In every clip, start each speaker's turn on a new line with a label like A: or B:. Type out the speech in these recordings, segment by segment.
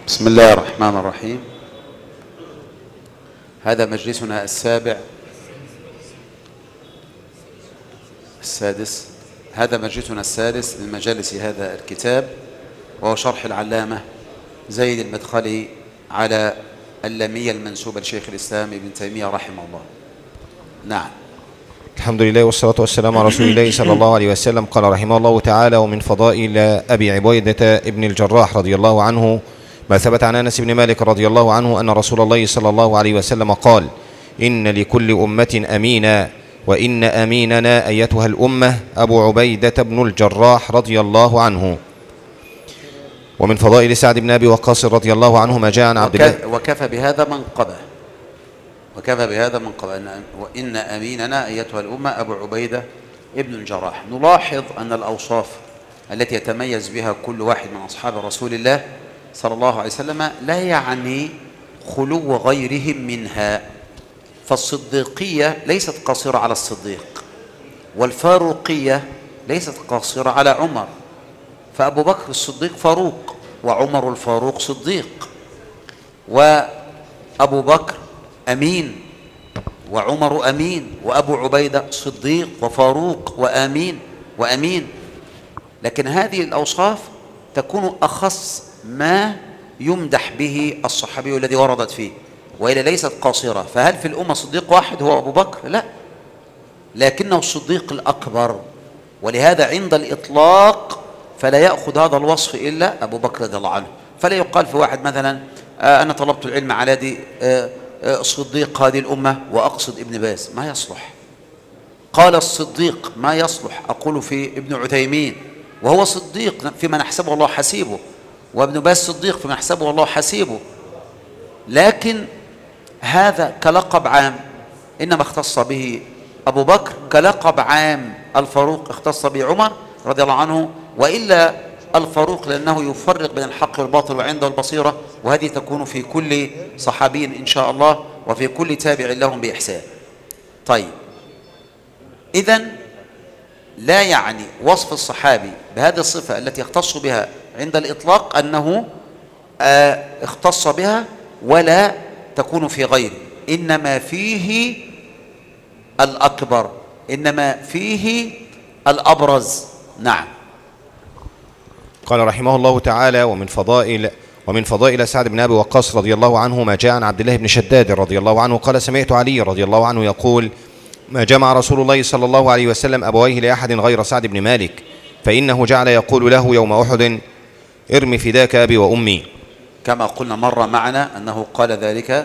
A: بسم الله الرحمن الرحيم. هذا مجلسنا السادس. هذا مجلسنا السادس من مجالس هذا الكتاب، وهو شرح العلامة زيد المدخلي على اللامية المنسوبة لشيخ الإسلام ابن تيمية رحمه الله. نعم.
B: الحمد لله والصلاة والسلام على رسول الله صلى الله عليه وسلم. قال رحمه الله تعالى: ومن فضائل أبي عبيدة ابن الجراح رضي الله عنه ما ثبت عن أنس بن مالك رضي الله عنه أن رسول الله صلى الله عليه وسلم قال: إن لكل أمة أمينا، وإن أميننا أيتها الأمة أبو عبيدة بن الجراح رضي الله عنه. ومن فضائل سعد بن أبي وقاص رضي الله عنه ما جاء عن عبد الله.
A: وكفى بهذا منقبة وإن أميننا أيتها الأمة أبو عبيدة ابن الجراح. نلاحظ أن الأوصاف التي يتميز بها كل واحد من أصحاب رسول الله صلى الله عليه وسلم لا يعني خلو غيرهم منها. فالصديقية ليست قاصرة على الصديق، والفاروقية ليست قاصرة على عمر. فأبو بكر الصديق فاروق، وعمر الفاروق صديق، وأبو بكر أمين، وعمر أمين، وأبو عبيدة صديق وفاروق وأمين. لكن هذه الأوصاف تكون أخص ما يمدح به الصحابي الذي وردت فيه، وإلا ليست قاصرة. فهل في الأمة صديق واحد هو أبو بكر؟ لا، لكنه الصديق الأكبر، ولهذا عند الإطلاق فلا يأخذ هذا الوصف إلا أبو بكر رضي الله عنه. فلا يقال في واحد مثلا أنا طلبت العلم على دي صديق هذه الأمة وأقصد ابن باز، ما يصلح. قال الصديق ما يصلح أقول في ابن عثيمين وهو صديق فيما نحسبه الله حسيبه، وابن باز صديق فيما نحسبه الله حسيبه. لكن هذا كلقب عام إنما اختص به أبو بكر، كلقب عام الفاروق اختص به عمر رضي الله عنه. وإلا الفاروق لأنه يفرق بين الحق والباطل وعنده البصيرة، وهذه تكون في كل صحابي إن شاء الله، وفي كل تابع لهم بإحسان. طيب، إذن لا يعني وصف الصحابي بهذه الصفة التي يختص بها عند الإطلاق أنه اختص بها ولا تكون في غيره، إنما فيه الأكبر، إنما فيه الأبرز. نعم.
B: قال رحمه الله تعالى: ومن فضائل سعد بن أبي وقاص رضي الله عنه ما جاء عن عبد الله بن شداد رضي الله عنه قال: سمعت علي رضي الله عنه يقول: ما جمع رسول الله صلى الله عليه وسلم أبويه لأحد غير سعد بن مالك، فإنه جعل يقول له يوم أحد: ارم فداك أبي وأمي.
A: كما قلنا مرة معنا أنه قال ذلك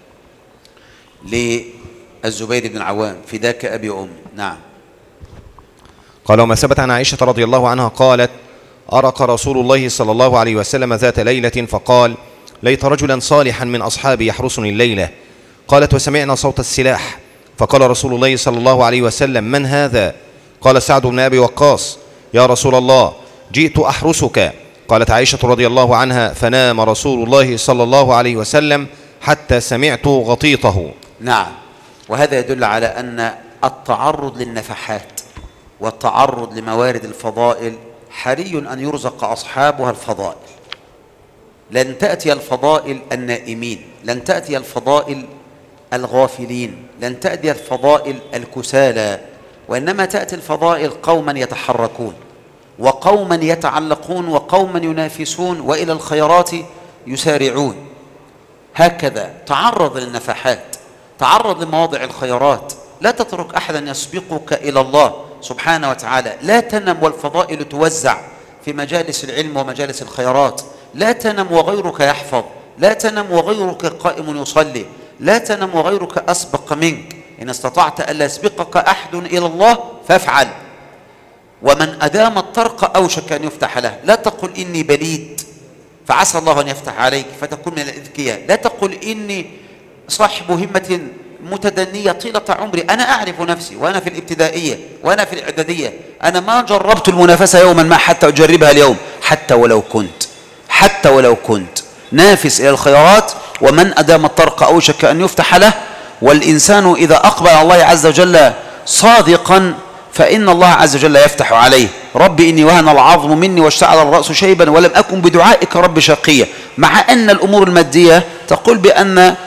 A: للزبير بن العوام: فداك أبي وأمي. نعم.
B: قال: وما ثبت عن عائشة رضي الله عنها قالت: أرق رسول الله صلى الله عليه وسلم ذات ليلة فقال: ليت رجلا صالحا من أصحابي يحرسني الليلة. قالت: وسمعنا صوت السلاح، فقال رسول الله صلى الله عليه وسلم: من هذا؟ قال سعد بن أبي وقاص: يا رسول الله جئت أحرسك. قالت عائشة رضي الله عنها: فنام رسول الله صلى الله عليه وسلم حتى سمعت غطيطه.
A: نعم. وهذا يدل على أن التعرض للنفحات والتعرض لموارد الفضائل حري أن يرزق أصحابها الفضائل. لن تأتي الفضائل النائمين، لن تأتي الفضائل الغافلين، لن تأتي الفضائل الكسالى، وإنما تأتي الفضائل قوما يتحركون، وقوما يتعلقون، وقوما ينافسون، وإلى الخيرات يسارعون. هكذا تعرض للنفحات، تعرض لمواضع الخيرات، لا تترك أحدا يسبقك إلى الله سبحانه وتعالى. لا تنم والفضائل توزع في مجالس العلم ومجالس الخيرات. لا تنم وغيرك يحفظ، لا تنم وغيرك قائم يصلي، لا تنم وغيرك أسبق منك. إن استطعت ألا يسبقك أحد إلى الله فافعل. ومن أدام الطرق أوشك أن يفتح له. لا تقل إني بليد فعسى الله أن يفتح عليك فتكون من الأذكياء. لا تقل إني صاحب همة متدنية طيلة عمري. أنا أعرف نفسي، وأنا في الابتدائية وأنا في الإعدادية أنا ما جربت المنافسة يوما ما حتى أجربها اليوم، حتى ولو كنت نافس إلى الخيرات. ومن أدام الطرق أوشك أن يفتح له. والإنسان إذا أقبل على الله عز وجل صادقا فإن الله عز وجل يفتح عليه. رب إني وهن العظم مني واشتعل الرأس شيبا ولم أكن بدعائك رب شقيا. مع أن الأمور المادية تقول بأن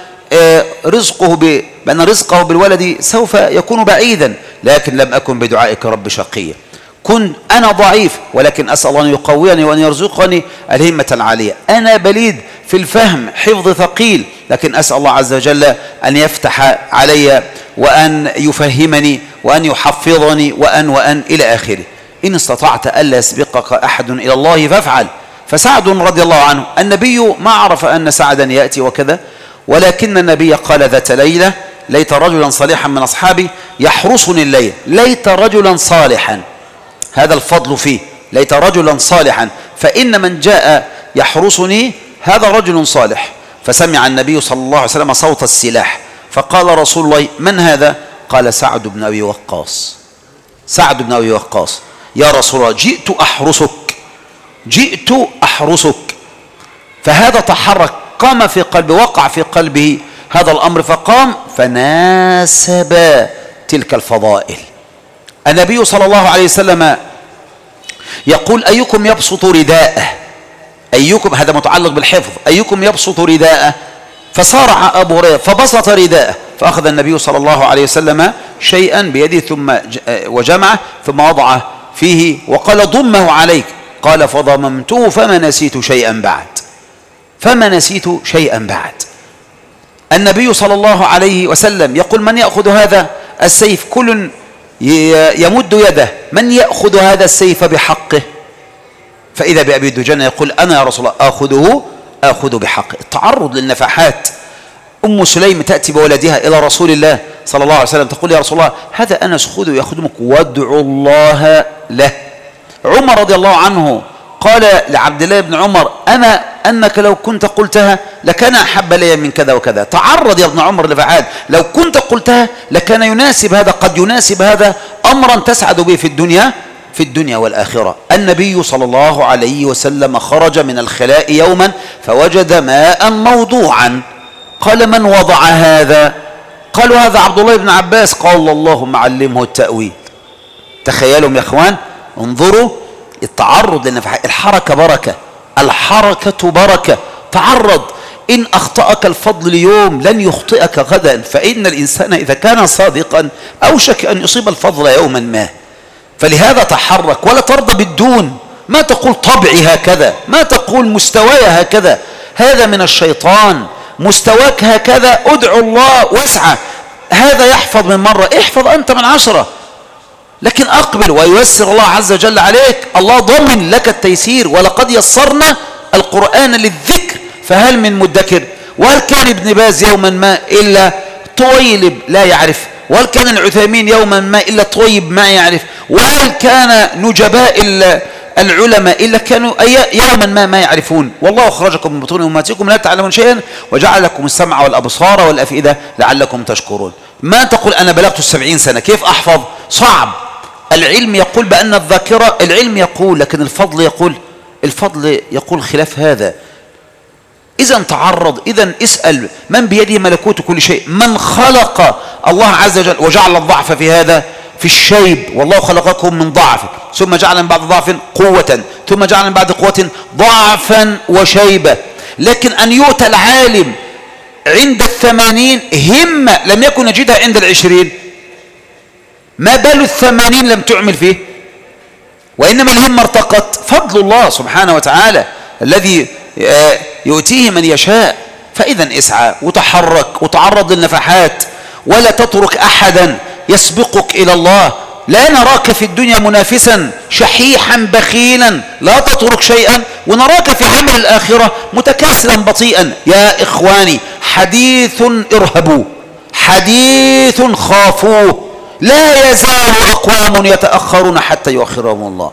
A: رزقه بالولد سوف يكون بعيدا، لكن لم أكن بدعائك رب شقيا، كنت أنا ضعيف ولكن أسأل الله أن يقويني وأن يرزقني الهمة العالية، أنا بليد في الفهم حفظ ثقيل، لكن أسأل الله عز وجل أن يفتح علي وأن يفهمني وأن يحفظني وأن إلى آخره. إن استطعت ألا يسبقك أحد إلى الله فافعل. فسعد رضي الله عنه النبي ما عرف أن سعدا يأتي وكذا، ولكن النبي قال ذات ليلة: ليت رجلا صالحا من أصحابي يحرسني الليل. ليت رجلا صالحا، هذا الفضل فيه، ليت رجلا صالحا، فإن من جاء يحرسني هذا رجل صالح. فسمع النبي صلى الله عليه وسلم صوت السلاح، فقال رسول الله: من هذا؟ قال: سعد بن أبي وقاص. سعد بن أبي وقاص: يا رسول الله جئت أحرسك، جئت أحرسك. فهذا تحرك، قام في قلبه، وقع في قلبه هذا الأمر، فقام فناسب تلك الفضائل. النبي صلى الله عليه وسلم يقول: أيكم يبسط رداءه، أيكم، هذا متعلق بالحفظ، أيكم يبسط رداءه؟ فصارع أبو هريرة فبسط رداءه، فأخذ النبي صلى الله عليه وسلم شيئا بيده ثم وجمعه ثم وضعه فيه وقال: ضمه عليك. قال: فضممته فما نسيت شيئا بعد، فما نسيت شيئا بعد. النبي صلى الله عليه وسلم يقول: من يأخذ هذا السيف؟ كل يمد يده، من يأخذ هذا السيف بحقه؟ فإذا بأبي دجانة يقول: أنا يا رسول الله آخذ بحقه. التعرض للنفحات. أم سليم تأتي بولدها إلى رسول الله صلى الله عليه وسلم تقول: يا رسول الله هذا أنس خذه يخدمك وادعو الله له. عمر رضي الله عنه قال لعبد الله بن عمر: أنا أنك لو كنت قلتها لكان أحب لي من كذا وكذا. تعرض يا ابن عمر لفعال، لو كنت قلتها لكان يناسب هذا، قد يناسب هذا أمرا تسعد به في الدنيا والآخرة. النبي صلى الله عليه وسلم خرج من الخلاء يوما فوجد ماء موضوعا، قال: من وضع هذا؟ قالوا: هذا عبد الله بن عباس. قال: اللهم علمه التأويل. تخيلوا يا اخوان، انظروا التعرض للنفحات. الحركة بركة، الحركة بركة. تعرض، إن أخطأك الفضل اليوم لن يخطئك غدا، فإن الإنسان إذا كان صادقا أوشك أن يصيب الفضل يوما ما. فلهذا تحرك، ولا ترضى بالدون. ما تقول طبعي هكذا، ما تقول مستواي هكذا، هذا من الشيطان. مستواك هكذا، ادعو الله واسعى. هذا يحفظ من مرة، احفظ أنت من 10، لكن أقبل وييسر الله عز وجل عليك. الله ضمن لك التيسير، ولقد يسرنا القرآن للذكر فهل من مدكر. وهل كان ابن باز يوما ما إلا طويلب لا يعرف، وهل كان العثيمين يوما ما إلا طويب ما يعرف، وهل كان نجباء العلماء إلا كانوا يوما ما يعرفون. والله أخرجكم من بطون أمهاتكم لا تعلمون شيئا وجعل لكم السمع والأبصار والأفئدة لعلكم تشكرون. ما تقول أنا بلغت 70 سنة كيف أحفظ؟ صعب. العلم يقول بأن الذاكرة، العلم يقول، لكن الفضل يقول خلاف هذا. إذا تعرض، إذا اسأل من بيده ملكوت كل شيء، من خلق الله عز وجل وجعل الضعف في هذا في الشيب. والله خلقكم من ضعف ثم جعل من بعد ضعف قوة ثم جعل من بعد قوة ضعفا وشيبة. لكن أن يؤتى العالم عند 80 همة لم يكن يجدها عند 20، ما بال 80 لم تعمل فيه، وإنما الهمة ارتقت. فضل الله سبحانه وتعالى الذي يؤتيه من يشاء. فإذا اسعى وتحرك وتعرض للنفحات، ولا تترك أحدا يسبقك إلى الله. لا نراك في الدنيا منافسا شحيحا بخيلا، لا تترك شيئا، ونراك في عمل الآخرة متكاسلا بطيئا. يا إخواني، حديث ارهبوا، حديث خافوه، لا يزال أقوام يتأخرون حتى يؤخرهم الله.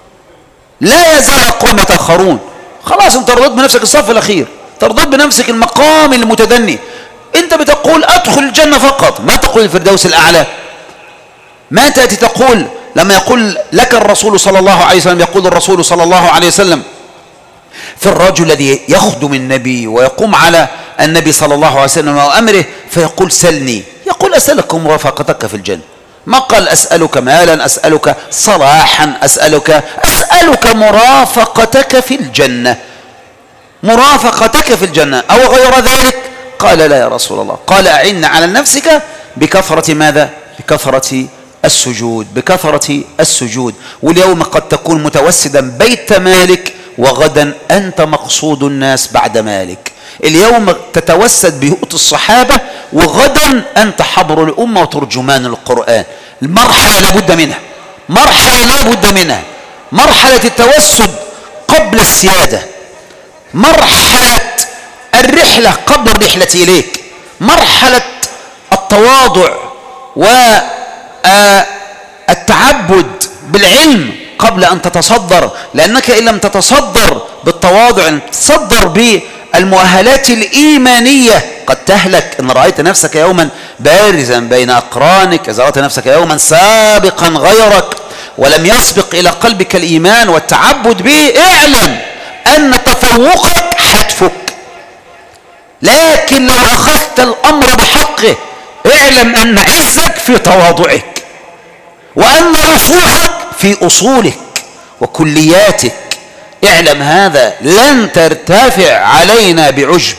A: لا يزال أقوام يتأخرون. خلاص انت رضيت بنفسك الصف الأخير، ترضيت بنفسك المقام المتدني. انت بتقول أدخل الجنة فقط، ما تقول الفردوس الأعلى. ما تأتي تقول لما يقول لك الرسول صلى الله عليه وسلم، يقول الرسول صلى الله عليه وسلم في الرجل الذي يخدم النبي ويقوم على النبي صلى الله عليه وسلم وأمره، فيقول سلني، يقول أسألك مرافقتك في الجنة. ما قال أسألك مالا، أسألك صلاحا، أسألك مرافقتك في الجنة. مرافقتك في الجنة أو غير ذلك؟ قال لا يا رسول الله. قال أعنا على نفسك بكثرة ماذا؟ بكثرة السجود، بكثرة السجود. واليوم قد تكون متوسدا بيت مالك وغدا أنت مقصود الناس بعد مالك. اليوم تتوسد بيوت الصحابة وغدا أنت حبر الأمة وترجمان القرآن. المرحلة لابد منها، مرحلة لابد منها، مرحلة التوسد قبل السيادة، مرحلة الرحلة قبل الرحلة إليك، مرحلة التواضع والتعبد بالعلم قبل أن تتصدر. لأنك إن لم تتصدر بالتواضع، أن تتصدر بالمؤهلات الإيمانية، قد تهلك. إن رأيت نفسك يوما بارزا بين أقرانك، إذا رأيت نفسك يوما سابقا غيرك ولم يسبق إلى قلبك الإيمان والتعبد به، اعلم أن تفوقك حتفك. لكن لو أخذت الأمر بحقه، اعلم أن عزك في تواضعك، وأن رسوخك في أصولك وكلياتك. اعلم هذا، لن ترتفع علينا بعجب،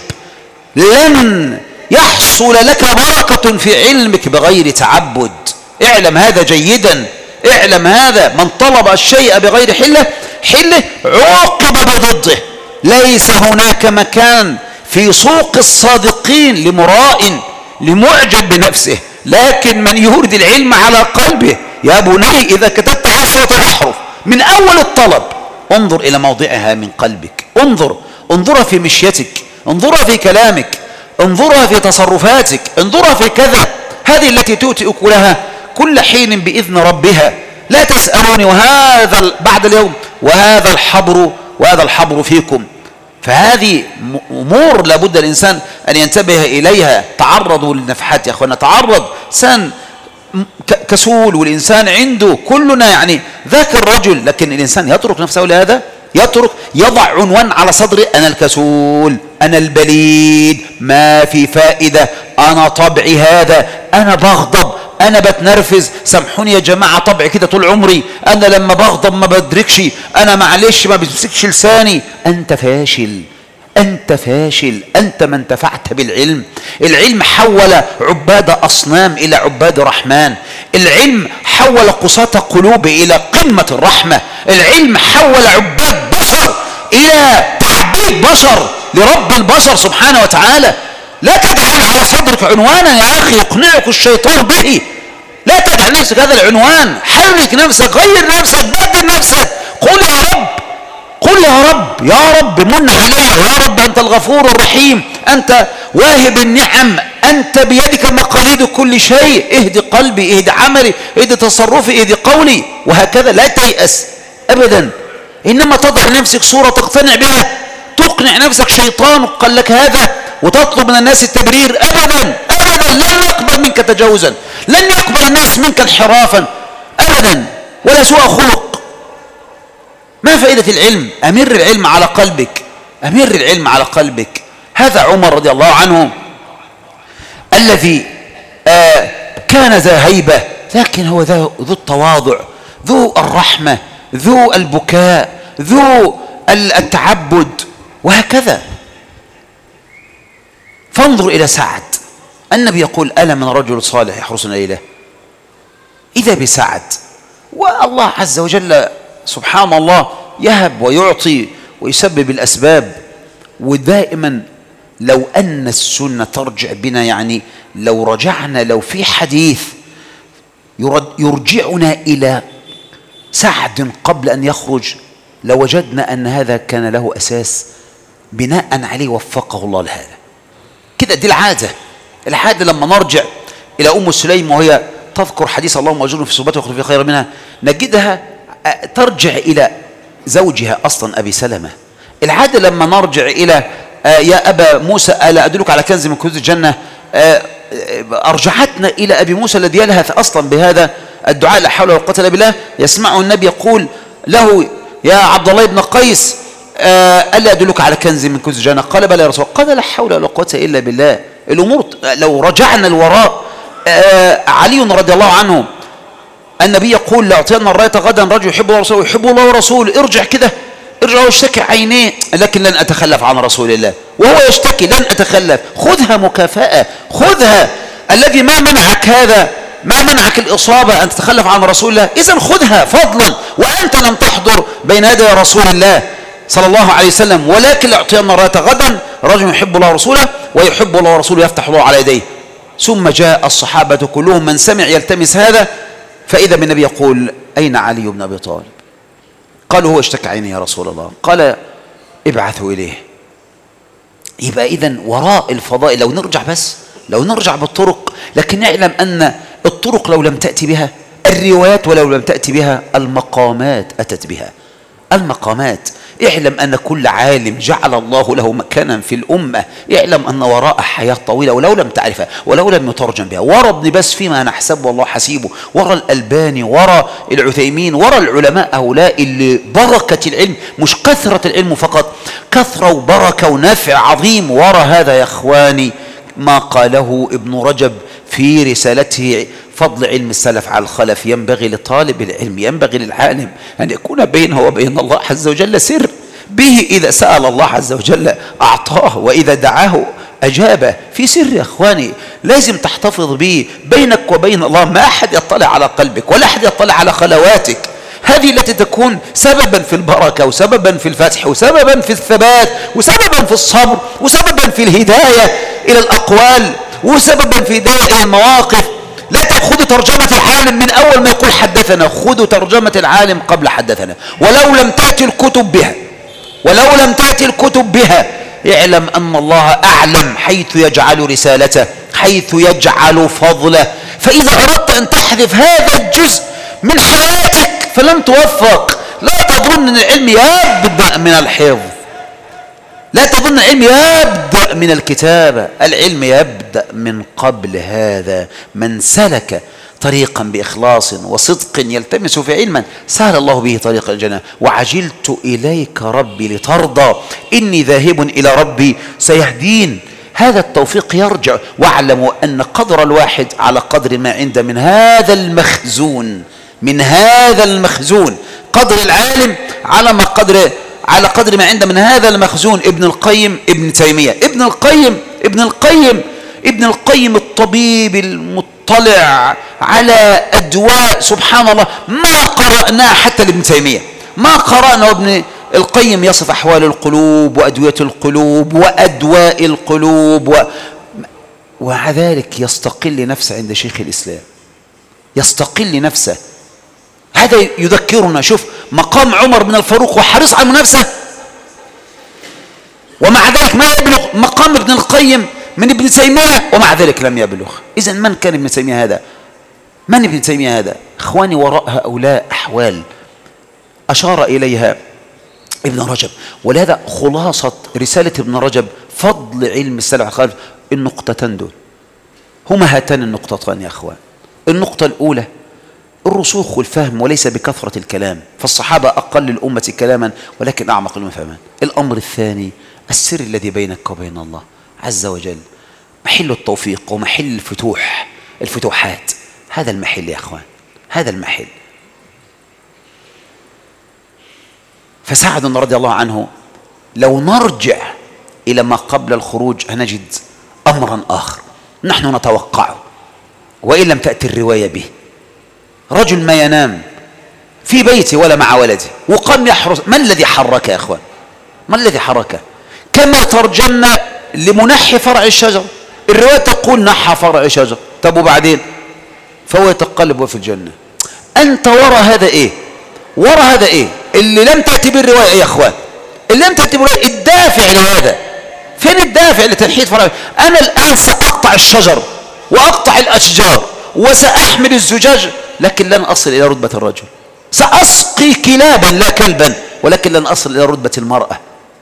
A: لن يحصل لك بركة في علمك بغير تعبد. اعلم هذا جيدا، اعلم هذا. من طلب الشيء بغير حله عوقب بضده. ليس هناك مكان في سوق الصادقين لمراء لمعجب بنفسه، لكن من يورد العلم على قلبه. يا بني إذا كتبت 10 أحرف من أول الطلب، انظر إلى موضعها من قلبك، انظرها في مشيتك، انظرها في كلامك، انظرها في تصرفاتك، انظرها في كذا. هذه التي تؤتي أكلها كل حين بإذن ربها. لا تسألوني وهذا بعد اليوم وهذا الحبر فيكم. فهذه أمور لابد الإنسان أن ينتبه إليها. تعرضوا للنفحات يا أخوانا، تعرض. إنسان كسول، والإنسان عنده كلنا يعني ذاك الرجل، لكن الإنسان يترك نفسه لهذا، يضع عنوان على صدره: أنا الكسول، أنا البليد، ما في فائدة، أنا طبعي هذا، أنا بغضب، أنا بتنرفز، سامحوني يا جماعة طبعي كده طول عمري، أنا لما بغضب ما بدركش، أنا معلش ما بمسكش لساني. أنت فاشل، أنت فاشل، أنت ما انتفعت بالعلم. العلم حول عباد أصنام إلى عباد رحمن، العلم حول قساة قلوب إلى قمة الرحمة، العلم حول عباد بشر إلى تعبيد بشر لرب البشر سبحانه وتعالى. لا تجعل على صدرك عنوانا يا أخي يقنعك الشيطان به، لا تجعل نفسك هذا العنوان. حرك نفسك، غير نفسك، بدل نفسك، قل يا رب، قل يا رب، يا رب من علي، يا رب أنت الغفور الرحيم، أنت واهب النعم، أنت بيدك مقاليد كل شيء. اهدي قلبي، اهدي عملي، اهدي تصرفي، اهدي قولي، وهكذا. لا تيأس أبدا، إنما تضع لنفسك صورة تقتنع بها، تقنع نفسك شيطان قال لك هذا، وتطلب من الناس التبرير. أبدا أبدا، لن يقبل منك تجاوزا، لن يقبل الناس منك انحرافا أبدا، ولا سوء خلق. ما فائدة العلم؟ أمر العلم على قلبك، أمر العلم على قلبك. هذا عمر رضي الله عنه الذي كان ذا هيبة، لكن هو ذو التواضع، ذو الرحمة، ذو البكاء، ذو التعبد، وهكذا. فانظر إلى سعد، النبي يقول: ألا من رجل صالح يحرسنا إليه. إذا بسعد، والله عز وجل سبحان الله يهب ويعطي ويسبب الأسباب. ودائما لو أن السنة ترجع بنا، يعني لو رجعنا، لو في حديث يرجعنا إلى سعد قبل أن يخرج، لوجدنا أن هذا كان له أساس بناء عليه وفقه الله لهذا. كده دي العادة لما نرجع إلى أم سليم وهي تذكر حديث اللهم أجرني في صحبته واخلف لي خيرا منها، نجدها ترجع إلى زوجها أصلا أبي سلمة. العادة لما نرجع إلى يا أبا موسى ألا أدلك على كنز من كنوز الجنة، أرجعتنا إلى أبي موسى الذي يلهث أصلا بهذا الدعاء: لا حول ولا قوة إلا بالله. يسمعه النبي يقول له: يا عبد الله بن قيس ألا أدلك على كنز من كنوز الجنة؟ قال: بلى يا رسول الله. قال: لا حول ولا قوة إلا بالله. الأمور لو رجعنا الوراء، علي رضي الله عنه النبي يقول: لأعطينا الراية غدا رجل يحب الله ورسوله، يحب الله ورسوله. ارجع كده ارجع واشتكي عينيه، لكن لن أتخلف عن رسول الله، وهو يشتكي لن أتخلف. خذها مكافأة، خذها. الذي ما منعك هذا، ما منعك الإصابة أن تتخلف عن رسول الله، إذن خذها فضلا، وأنت لم تحضر بين يدي رسول الله صلى الله عليه وسلم. ولكن لأعطينا راية غدا رجل يحب الله ورسوله ويحب الله ورسوله يفتح الله على يديه. ثم جاء الصحابة كلهم من سمع يلتمس هذا، فإذا بالنبي يقول أين علي بن أبي طالب؟ قالوا هو اشتكى عيني يا رسول الله. قال ابعثوا إليه. يبقى إذن وراء الفضائل، لو نرجع بالطرق، لكن نعلم أن الطرق لو لم تأتي بها، الروايات ولو لم تأتي بها، المقامات أتت بها. المقامات، اعلم أن كل عالم جعل الله له مكانا في الأمة، اعلم أن وراء حياة طويلة ولو لم تعرفها ولو لم يترجم بها. ورا ابن بس فيما نحسب والله حسيبه، ورا الألباني، ورا العثيمين، ورا العلماء هؤلاء اللي بركة العلم، مش كثرة العلم فقط، كثرة وبركة ونفع عظيم. ورا هذا يا أخواني ما قاله ابن رجب في رسالته فضل علم السلف على الخلف. ينبغي لطالب العلم، ينبغي للعالم أن يكون بينه وبين الله عز وجل سر، به إذا سأل الله عز وجل أعطاه، وإذا دعاه أجابه. في سر يا أخواني لازم تحتفظ به بينك وبين الله، ما أحد يطلع على قلبك ولا أحد يطلع على خلواتك. هذه التي تكون سببا في البركة، وسببا في الفتح، وسببا في الثبات، وسببا في الصبر، وسببا في الهداية إلى الأقوال، وسببا في هداية إلى المواقف. لا تأخذوا ترجمة العالم من أول ما يقول حدثنا، خذوا ترجمة العالم قبل حدثنا، ولو لم تأتي الكتب بها، ولو لم تأتي الكتب بها، اعلم أن الله أعلم حيث يجعل رسالته، حيث يجعل فضله. فإذا أردت أن تحذف هذا الجزء من حياتك فلن توفق. لا تظن أن العلم يبدأ من الحفظ، لا تظن العلم يبدأ من الكتابة، العلم يبدأ من قبل هذا. من سلك طريقا بإخلاص وصدق يلتمس في علما سهل الله به طريق الجنة. وعجلت إليك ربي لترضى، إني ذاهب إلى ربي سيهدين. هذا التوفيق يرجع. واعلموا أن قدر الواحد على قدر ما عنده من هذا المخزون، من هذا المخزون. قدر العالم على قدر ما عنده من هذا المخزون. ابن القيم، ابن تيمية، ابن القيم الطبيب المطلع على أدواء، سبحان الله ما قرأناه حتى لابن تيمية، ما قرأنا ابن القيم يصف أحوال القلوب وأدوية القلوب وأدواء القلوب ومع ذلك يستقل نفسه عند شيخ الإسلام، يستقل نفسه. هذا يذكرنا، شوف مقام عمر بن الفاروق وحريص على المنافسة، ومع ذلك ما يبلغ مقام ابن القيم من ابن تيمية، ومع ذلك لم يبلغ. إذن من كان ابن تيمية هذا؟ من ابن تيمية هذا؟ إخواني وراء هؤلاء أحوال أشار إليها ابن رجب. ولهذا خلاصة رسالة ابن رجب فضل علم السلف على الخلف النقطتان دول، هما هاتان النقطتان يا أخوان. النقطة الأولى الرسوخ والفهم وليس بكثرة الكلام، فالصحابة أقل الأمة كلاما ولكن أعمق الأمة فهما. الأمر الثاني السر الذي بينك وبين الله عز وجل، محل التوفيق ومحل الفتوحات. هذا المحل يا أخوان، هذا المحل. فسعد رضي الله عنه لو نرجع إلى ما قبل الخروج هنجد أمرا آخر نحن نتوقعه وإن لم تأتي الرواية به. رجل ما ينام في بيته ولا مع ولده وقام يحرس. ما الذي حرك يا أخوان؟ ما الذي حرك؟ كما ترجمنا لمنحي فرع الشجر، الرواية تقول نحى فرع شجر، طب وبعدين؟ فهو يتقلب في الجنة. أنت ورا هذا إيه؟ ورا هذا إيه؟ اللي لم تأتي بالرواية يا أخوان، اللي لم تأتي بالرواية الدافع لهذا. فين الدافع لتنحية فرع؟ أنا الآن سأقطع الشجر وأقطع الأشجار وسأحمل الزجاج، لكن لن أصل إلى رتبة الرجل. سأسقي كلابا لا كلبا، ولكن لن أصل إلى رتبة المرأة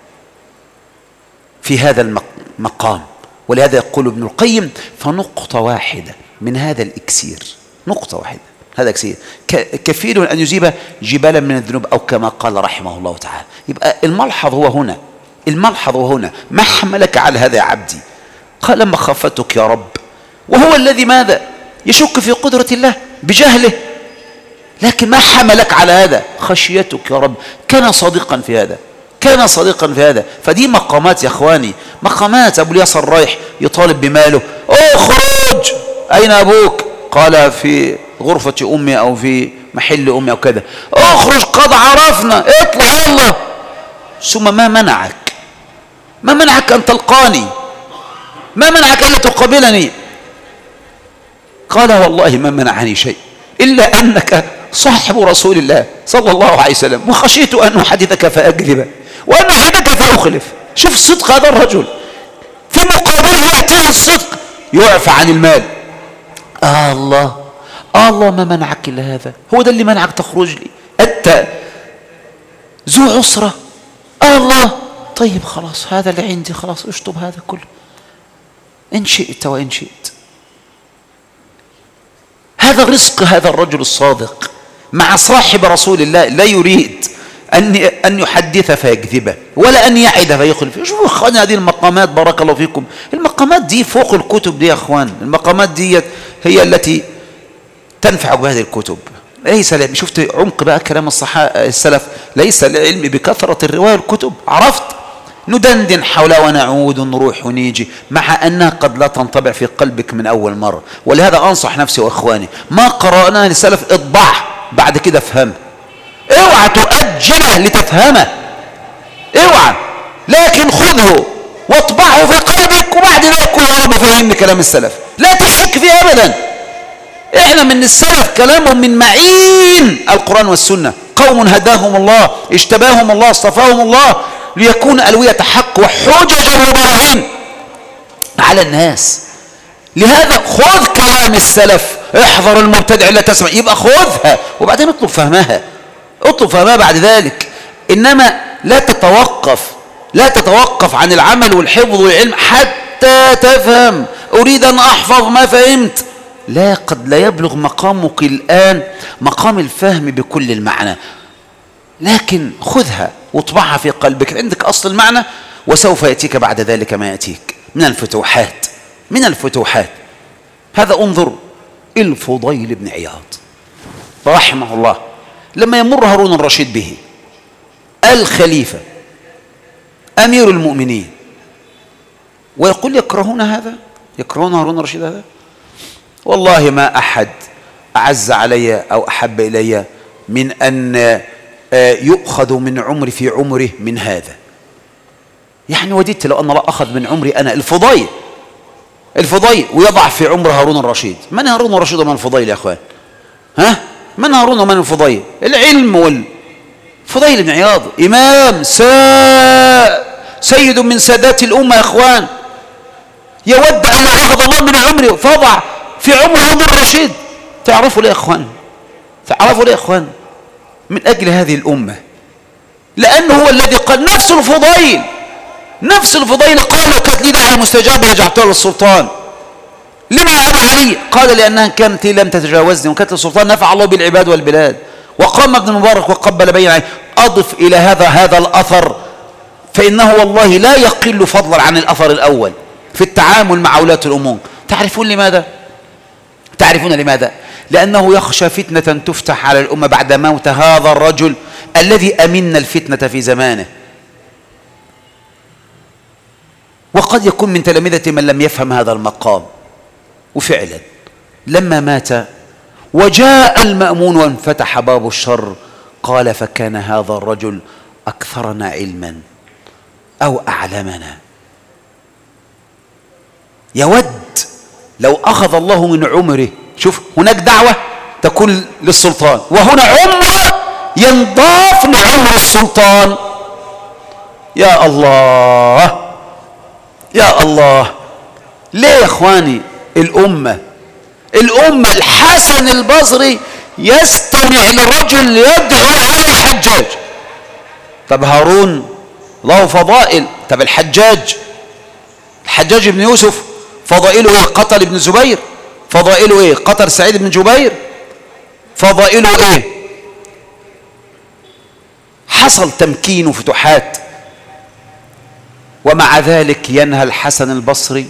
A: في هذا المقام. ولهذا يقول ابن القيم فنقطة واحدة من هذا الإكسير، نقطة واحدة هذا إكسير كفيل أن يجيب جبالا من الذنوب، أو كما قال رحمه الله تعالى. يبقى الملحظ هو هنا، الملحظ هو هنا. ما حملك على هذا يا عبدي؟ قال مخافتك يا رب. وهو الذي ماذا؟ يشك في قدرة الله بجهله، لكن ما حملك على هذا؟ خشيتك يا رب. كان صادقا في هذا، كان صادقا في هذا. فدي مقامات يا اخواني، مقامات. ابو اليسر رايح يطالب بماله، اخرج، اين ابوك؟ قال في غرفة امي او في محل امي او كذا. اخرج، قد عرفنا، اطلع يلا. ثم ما منعك؟ ما منعك ان تلقاني؟ ما منعك الا تقابلني؟ قال والله ما منعني شيء الا انك صاحب رسول الله صلى الله عليه وسلم، وخشيت ان احدثك فاكذب وان احدثك فاخلف. شوف صدق هذا الرجل، في مقابله ياتيه الصدق، يعفى عن المال. الله الله، ما منعك الا هذا؟ هو ده اللي منعك تخرج لي؟ انت ذو عسره. الله، طيب خلاص، هذا اللي عندي، خلاص اشطب هذا كله ان شئت وان شئت. هذا رزق هذا الرجل الصادق مع صاحب رسول الله، لا يريد أن يحدث فيكذبه ولا أن يعد فيخلف. شوفوا أخواني هذه المقامات، بارك الله فيكم، المقامات دي فوق الكتب دي يا أخوان. المقامات دي هي التي تنفع بهذه الكتب. ليس شفت عمق بقى كلام السلف، ليس العلم بكثرة الرواية الكتب. عرفت؟ ندندن حولها ونعود ونروح ونيجي، مع أنها قد لا تنطبع في قلبك من أول مرة. ولهذا أنصح نفسي وإخواني، ما قرأناه للسلف اطبعه، بعد كده افهمه. اوعى تؤجله لتفهمه، اوعى، لكن خذه واطبعه في قلبك، وبعد ذلك قل يا رب فهمني كلام السلف. لا تشك فيه أبدا. احنا من السلف كلامهم من معين القرآن والسنة. قوم هداهم الله، اجتباهم الله، اصطفاهم الله ليكون ألوية حق وحجج وبراهين على الناس. لهذا خذ كلام السلف، احذر المبتدع لا تسمع، يبقى خذها وبعدين اطلب فهمها، اطلب فهمها بعد ذلك. إنما لا تتوقف عن العمل والحفظ والعلم حتى تفهم. أريد أن أحفظ ما فهمت، لا، قد لا يبلغ مقامك الآن مقام الفهم بكل المعنى، لكن خذها واطبعها في قلبك، عندك أصل المعنى، وسوف يأتيك بعد ذلك ما يأتيك من الفتوحات، من الفتوحات. هذا انظر الفضيل بن عياض رحمه الله، لما يمر هارون الرشيد به، الخليفة أمير المؤمنين، ويقول يكرهون هذا، يكرهون هارون الرشيد هذا. والله ما أحد أعز علي أو أحب إلي من أن يؤخذ من عمري في عمره من هذا. يعني وددت لو أن الله أخذ من عمري أنا الفضيل ويضع في عمر هارون الرشيد. من هارون الرشيد ومن الفضيل يا أخوان؟ ها؟ من هارون ومن الفضيل؟ العلم والفضيل بن عياض إمام سيد من سادات الأمة يا أخوان، يود أن أخذ الله من عمره فوضع في عمر هارون الرشيد. تعرفوا ليه يا أخوان؟ تعرفوا ليه يا أخوان؟ من أجل هذه الأمة، لأنه هو الذي قال نفس الفضيل قال كانت لي دعوة مستجابة رجعتها للسلطان. لما أبا علي؟ قال لأنها كانت لم تتجاوزني، وكانت السلطان نفع الله بالعباد والبلاد. وقام ابن المبارك وقبل بين عينيه. أضف إلى هذا الأثر، فإنه والله لا يقل فضلا عن الأثر الأول في التعامل مع ولاة الأمور. تعرفون لماذا؟ لأنه يخشى فتنة تفتح على الأمة بعد موت هذا الرجل الذي أمن الفتنة في زمانه. وقد يكون من تلامذة من لم يفهم هذا المقام. وفعلا لما مات وجاء المأمون وانفتح باب الشر، قال فكان هذا الرجل أكثرنا علما أو أعلمنا. يود لو أخذ الله من عمره. شوف، هناك دعوة تكون للسلطان، وهنا عمر ينضاف لعمر السلطان. يا الله يا الله، ليه يا اخواني؟ الأمة الحسن البصري يستمع لرجل يدعو على الحجاج. طب هارون له فضائل، طب الحجاج بن يوسف فضائله ايه؟ قتل ابن زبير. فضائله ايه؟ قتل سعيد بن جبير. فضائله ايه؟ حصل تمكين وفتوحات. ومع ذلك ينهى الحسن البصري،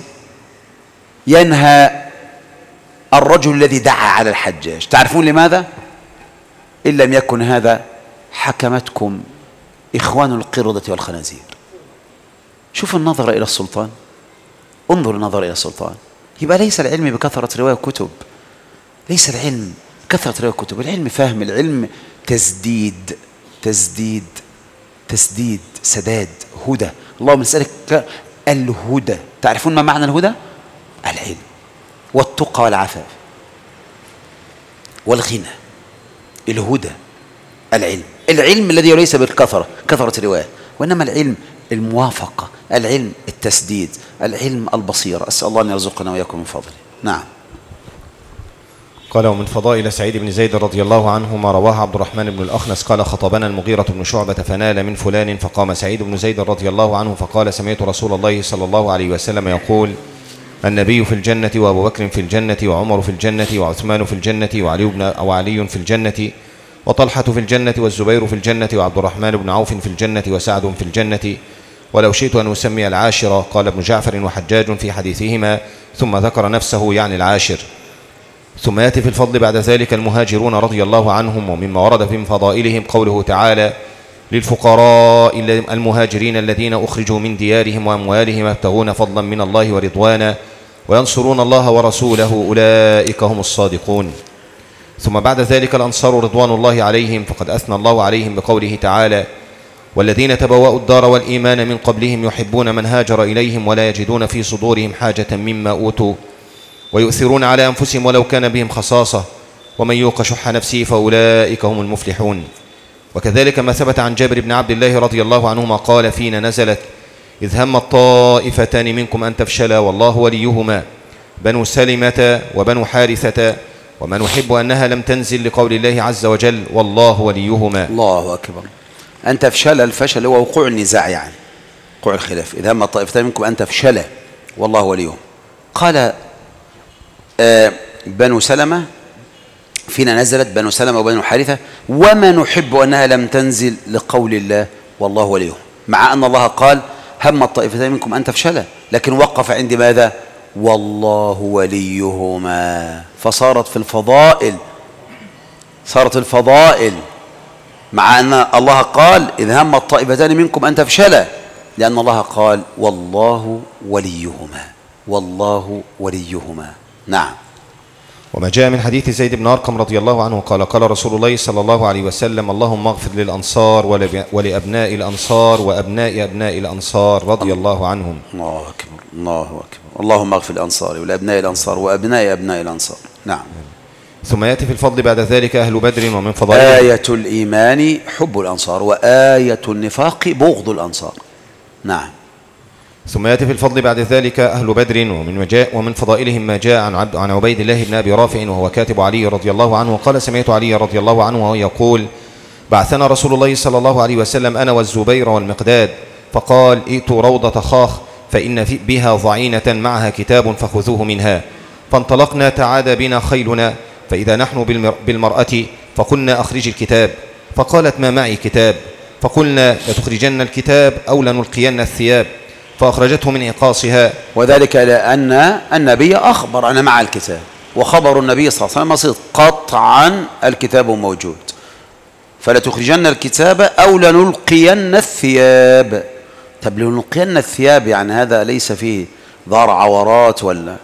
A: ينهى الرجل الذي دعا على الحجاج. تعرفون لماذا؟ إن لم يكن هذا حكمتكم إخوان القردة والخنازير. شوف النظر إلى السلطان، انظر النظر إلى السلطان. يبقى ليس العلم بكثرة رواية كتب، ليس العلم كثرة رواية كتب، العلم فهم، العلم تسديد تسديد تسديد سداد هدى. اللهم نسألك الهدى. تعرفون ما معنى الهدى؟ العلم والتقى والعفاف والغنى. الهدى العلم، العلم الذي ليس بالكثرة كثرة رواية، وإنما العلم الموافقة، العلم التسديد، العلم البصيرة. أسأل الله أن يرزقنا وإياكم من فضله. نعم.
B: قال: ومن فضائل سعيد بن زيد رضي الله عنه ما رواه عبد الرحمن بن الأخنس قال: خطبنا المغيرة بن شعبة فنال من فلان، فقام سعيد بن زيد رضي الله عنه فقال: سمعت رسول الله صلى الله عليه وسلم يقول: النبي في الجنة، وأبو بكر في الجنة، وعمر في الجنة، وعثمان في الجنة، وعلي في الجنة، وطلحة في الجنة، والزبير في الجنة، وعبد الرحمن بن عوف في الجنة، وسعد في الجنة، ولو شئت أن أسمي العاشرة. قال ابن جعفر وحجاج في حديثهما، ثم ذكر نفسه يعني العاشر. ثم يأتي في الفضل بعد ذلك المهاجرون رضي الله عنهم. ومما ورد في فضائلهم قوله تعالى: للفقراء المهاجرين الذين أخرجوا من ديارهم وأموالهم يبتغون فضلا من الله ورضوانا وينصرون الله ورسوله أولئك هم الصادقون. ثم بعد ذلك الأنصار رضوان الله عليهم، فقد أثنى الله عليهم بقوله تعالى: والذين تبوأوا الدار والإيمان من قبلهم يحبون من هاجر إليهم ولا يجدون في صدورهم حاجة مما أوتوا ويؤثرون على أنفسهم ولو كان بهم خصاصة ومن يوق شح نفسه فأولئك هم المفلحون. وكذلك ما ثبت عن جابر بن عبد الله رضي الله عنهما قال: فينا نزلت إذ هم الطائفتان منكم أن تفشلا والله وليهما، بنو سلمة وبنو حارثة، وما نحب أنها لم تنزل لقول الله عز وجل: والله وليهما.
A: الله أكبر. أن تفشل، الفشل هو وقوع النزاع، يعني وقوع الخلاف. إذا هم الطائفتان منكم أن تفشلا والله وليهم. قال بنو سلمة، فينا نزلت بنو سلمة وبنو حارثة، وما نحب أنها لم تنزل لقول الله والله وليهم، مع أن الله قال هم الطائفتين منكم أن تفشلا، لكن وقف عند ماذا؟ والله وليهما. فصارت في الفضائل، صارت الفضائل، مع أن الله قال إذ هم الطائفتان منكم أن تفشلا، لأن الله قال والله وليهما، والله وليهما. نعم.
B: وما جاء من حديث زيد بن أرقم رضي الله عنه قال: قال رسول الله صلى الله عليه وسلم: اللهم اغفر للأنصار ولأبناء الأنصار وأبناء أبناء الأنصار رضي الله عنهم.
A: الله أكبر، الله أكبر. اللهم اغفر للأنصار ولأبناء الأنصار وأبناء أبناء الأنصار. نعم.
B: ثم يأتي في الفضل بعد ذلك أهل بدر. ومن فضائلهم
A: آية الإيمان حب الأنصار، وآية النفاق بغض الأنصار. نعم.
B: ثم يأتي في الفضل بعد ذلك أهل بدر. ومن فضائلهم ما جاء عن عبيد الله بن أبي رافع وهو كاتب علي رضي الله عنه قال: سمعت علي رضي الله عنه وهو يقول: بعثنا رسول الله صلى الله عليه وسلم أنا والزبير والمقداد، فقال: ائتوا روضة خاخ فإن بها ضعينة معها كتاب فخذوه منها. فانطلقنا تعادى بنا خيلنا، فإذا نحن بالمرأة فقلنا: أخرج الكتاب. فقالت: ما معي كتاب. فقلنا: لتخرجن الكتاب أو لنلقين الثياب. فأخرجته من عقاصها.
A: وذلك لأن النبي أخبر أن مع الكتاب، وخبر النبي صلى الله عليه وسلم صدق، قطعا الكتاب موجود. فلتخرجن الكتاب أو لنلقين الثياب. طب لنلقين الثياب يعني هذا ليس فيه ضار عورات، ولا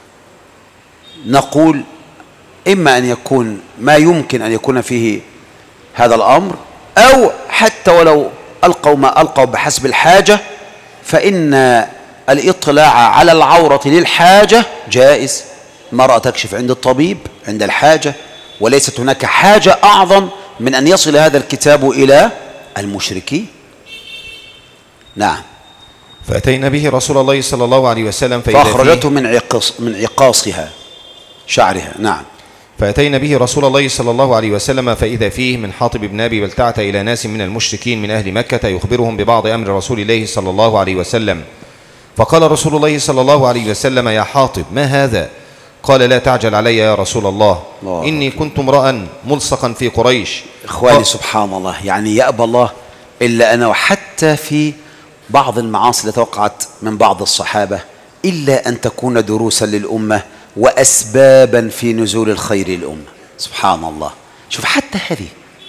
A: نقول إما أن يكون ما يمكن أن يكون فيه هذا الأمر، أو حتى ولو ألقوا ما ألقوا بحسب الحاجة، فإن الإطلاع على العورة للحاجة جائز. المرأة تكشف عند الطبيب عند الحاجة، وليست هناك حاجة أعظم من أن يصل هذا الكتاب إلى المشركين. نعم.
B: فأتينا به رسول الله صلى الله عليه وسلم
A: فأخرجته من عقاصها شعرها. نعم.
B: فأتينا به رسول الله صلى الله عليه وسلم فإذا فيه من حاطب بن أبي بلتعة إلى ناس من المشركين من أهل مكة يخبرهم ببعض أمر رسول الله صلى الله عليه وسلم. فقال رسول الله صلى الله عليه وسلم: يا حاطب ما هذا؟ قال: لا تعجل علي يا رسول الله، إني كنت امرأ ملصقا في قريش.
A: إخواني سبحان الله، يعني يأبى الله إلا أنا، وحتى في بعض المعاصي التي وقعت من بعض الصحابة، إلا أن تكون دروسا للأمة وأسبابا في نزول الخير للأمة. سبحان الله. شوف حتى هذه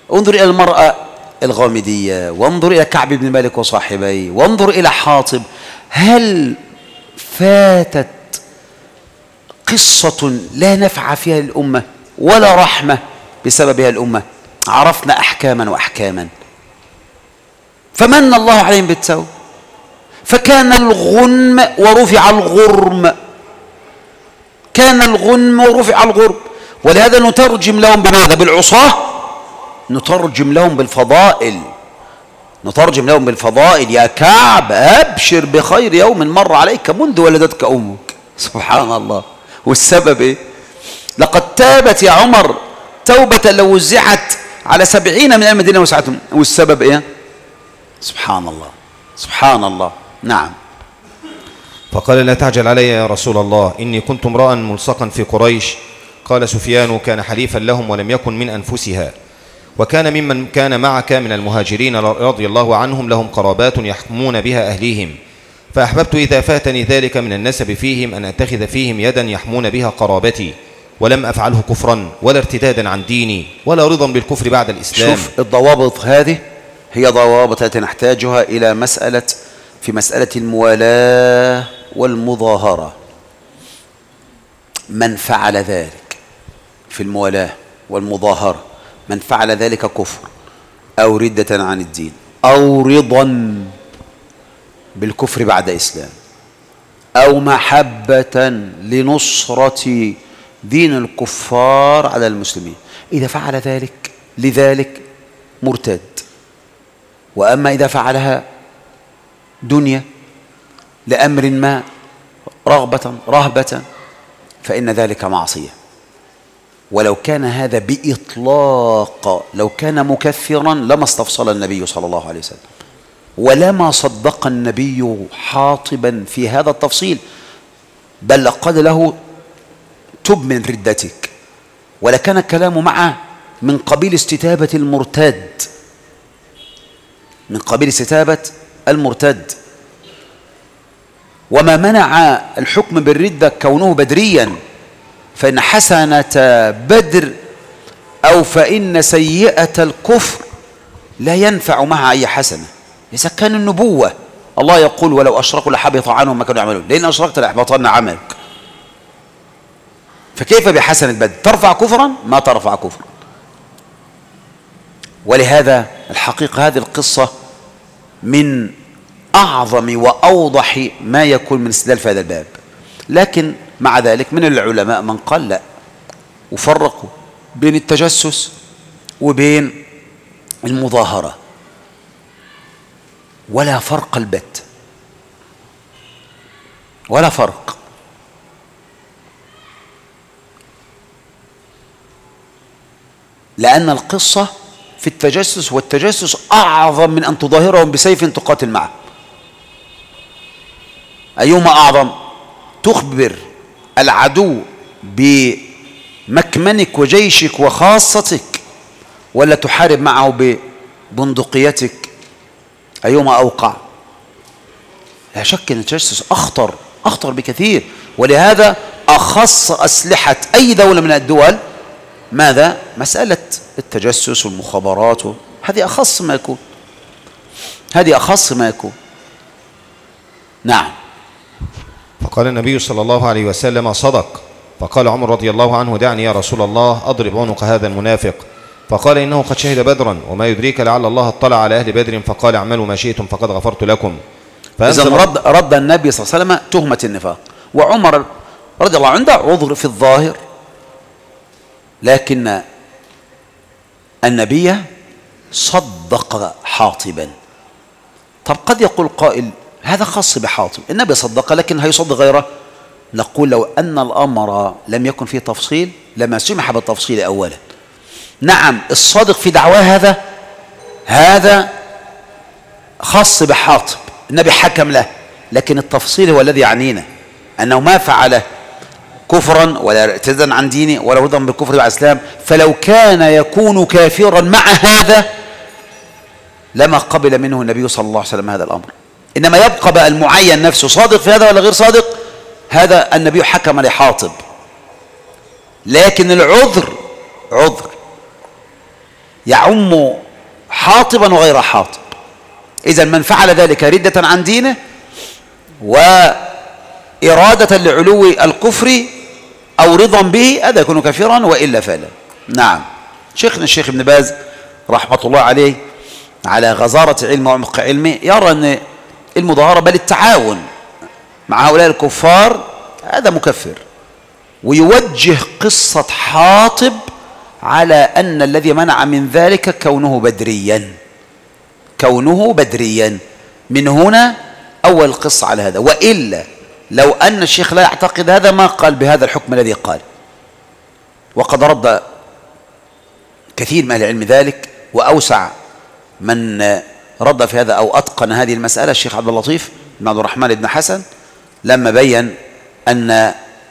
A: انظر إلى المرأة الغامدية، وانظر إلى كعب بن مالك وصاحبيه، وانظر إلى حاطب. هل فاتت قصة لا نفع فيها الأمة ولا رحمة بسببها الأمة؟ عرفنا أحكاما وأحكاما، فمن الله عليهم بالتوبة، فكان الغنم ورفع الغرم، كان الغنم ورفع الغرم. ولهذا نترجم لهم بماذا؟ بالعصاة، نترجم لهم بالفضائل، نترجم لهم بالفضائل. يا كعب أبشر بخير يوم مر عليك منذ ولدتك أمك. سبحان الله. والسبب إيه؟ لقد تابت يا عمر توبة لو وزعت على 70 من المدينة وسعتهم. والسبب إيه؟ سبحان الله، سبحان الله. نعم.
B: فقال لا تعجل علي يا رسول الله، إني كنت امرأ ملصقا في قريش. قال سفيان كان حليفا لهم ولم يكن من أنفسها، وكان ممن كان معك من المهاجرين رضي الله عنهم لهم قرابات يحكمون بها أهليهم، فأحببت إذا فاتني ذلك من النسب فيهم أن أتخذ فيهم يدا يحمون بها قرابتي، ولم أفعله كفرا ولا ارتدادا عن ديني ولا رضا بالكفر بعد الإسلام.
A: شوف الضوابط هذه هي ضوابط التي نحتاجها إلى في مسألة الموالاة والمظاهرة. من فعل ذلك في الموالاة والمظاهرة، من فعل ذلك كفر أو ردة عن الدين أو رضا بالكفر بعد إسلام أو محبة لنصرة دين الكفار على المسلمين، إذا فعل ذلك لذلك مرتد. وأما إذا فعلها دنيا لأمر ما، رغبة رهبة، فإن ذلك معصية. ولو كان هذا بإطلاق، لو كان مكفرا لما استفصل النبي صلى الله عليه وسلم، ولما صدق النبي حاطبا في هذا التفصيل، بل قال له تب من ردتك، ولكان الكلام معه من قبيل استتابة المرتد، من قبيل استتابة المرتد. وما منع الحكم بالردة كونه بدريا، فإن حسنة بدر أو فإن سيئة الكفر لا ينفع معها أي حسنة. إذا كان النبوة الله يقول ولو أشركوا لحبط عنهم ما كانوا يعملون، لئن أشركت لأحبطن عملك. فكيف بحسنة بدر؟ ترفع كفرا؟ ما ترفع كفرا. ولهذا الحقيقة هذه القصة من أعظم وأوضح ما يكون من استدلال في هذا الباب. لكن مع ذلك من العلماء من قال لا، وفرقوا بين التجسس وبين المظاهرة، ولا فرق البت، ولا فرق. لأن القصة في التجسس، والتجسس أعظم من أن تظاهرهم بسيف تقاتل معه. أيهما أعظم؟ تخبر العدو بمكمنك وجيشك وخاصتك، ولا تحارب معه ببندقيتك؟ أيهما أوقع؟ لا شك أن التجسس أخطر بكثير. ولهذا أخص أسلحة أي دولة من الدول ماذا؟ مسألة التجسس والمخابرات، هذه أخص ما يكون، هذه أخص ما يكون. نعم.
B: فقال النبي صلى الله عليه وسلم صدق. فقال عمر رضي الله عنه دعني يا رسول الله أضرب عنق هذا المنافق. فقال إنه قد شهد بدرا وما يدريك لعل الله اطلع على أهل بدر فقال اعملوا ما شئتم فقد غفرت لكم.
A: إذن رد النبي صلى الله عليه وسلم تهمة النفاق. وعمر رضي الله عنه عذر في الظاهر، لكن النبي صدق حاطبا. طب قد يقول قائل هذا خاص بحاطب، النبي صدق لكن هيصدق غيره. نقول لو أن الأمر لم يكن فيه تفصيل لما سمح بالتفصيل أولا. نعم الصادق في دعواه هذا خاص بحاطب، النبي حكم له، لكن التفصيل هو الذي يعنينا، أنه ما فعله كفرا ولا ارتدادا عن دينه ولا رضا بالكفر والإسلام. فلو كان يكون كافرا مع هذا لما قبل منه النبي صلى الله عليه وسلم هذا الأمر. إنما يبقى بقى المعين نفسه صادق في هذا ولا غير صادق، هذا النبي حكم لحاطب. لكن العذر عذر يعم حاطبا وغير حاطب. إذا من فعل ذلك ردة عن دينه وإرادة لعلو الكفر أو رضا به هذا يكون كافرا، وإلا فلا. نعم. شيخنا الشيخ ابن باز رحمة الله عليه على غزارة علمه وعمق علمه يرى أن المظاهرة بل التعاون مع هؤلاء الكفار هذا مكفر، ويوجه قصة حاطب على أن الذي منع من ذلك كونه بدريا، كونه بدريا. من هنا أول القصة على هذا، وإلا لو أن الشيخ لا يعتقد هذا ما قال بهذا الحكم الذي قال. وقد رد كثير من أهل العلم ذلك، وأوسع من رد في هذا أو أتقن هذه المسألة الشيخ عبد اللطيف بن عبد الرحمن بن حسن لما بين أن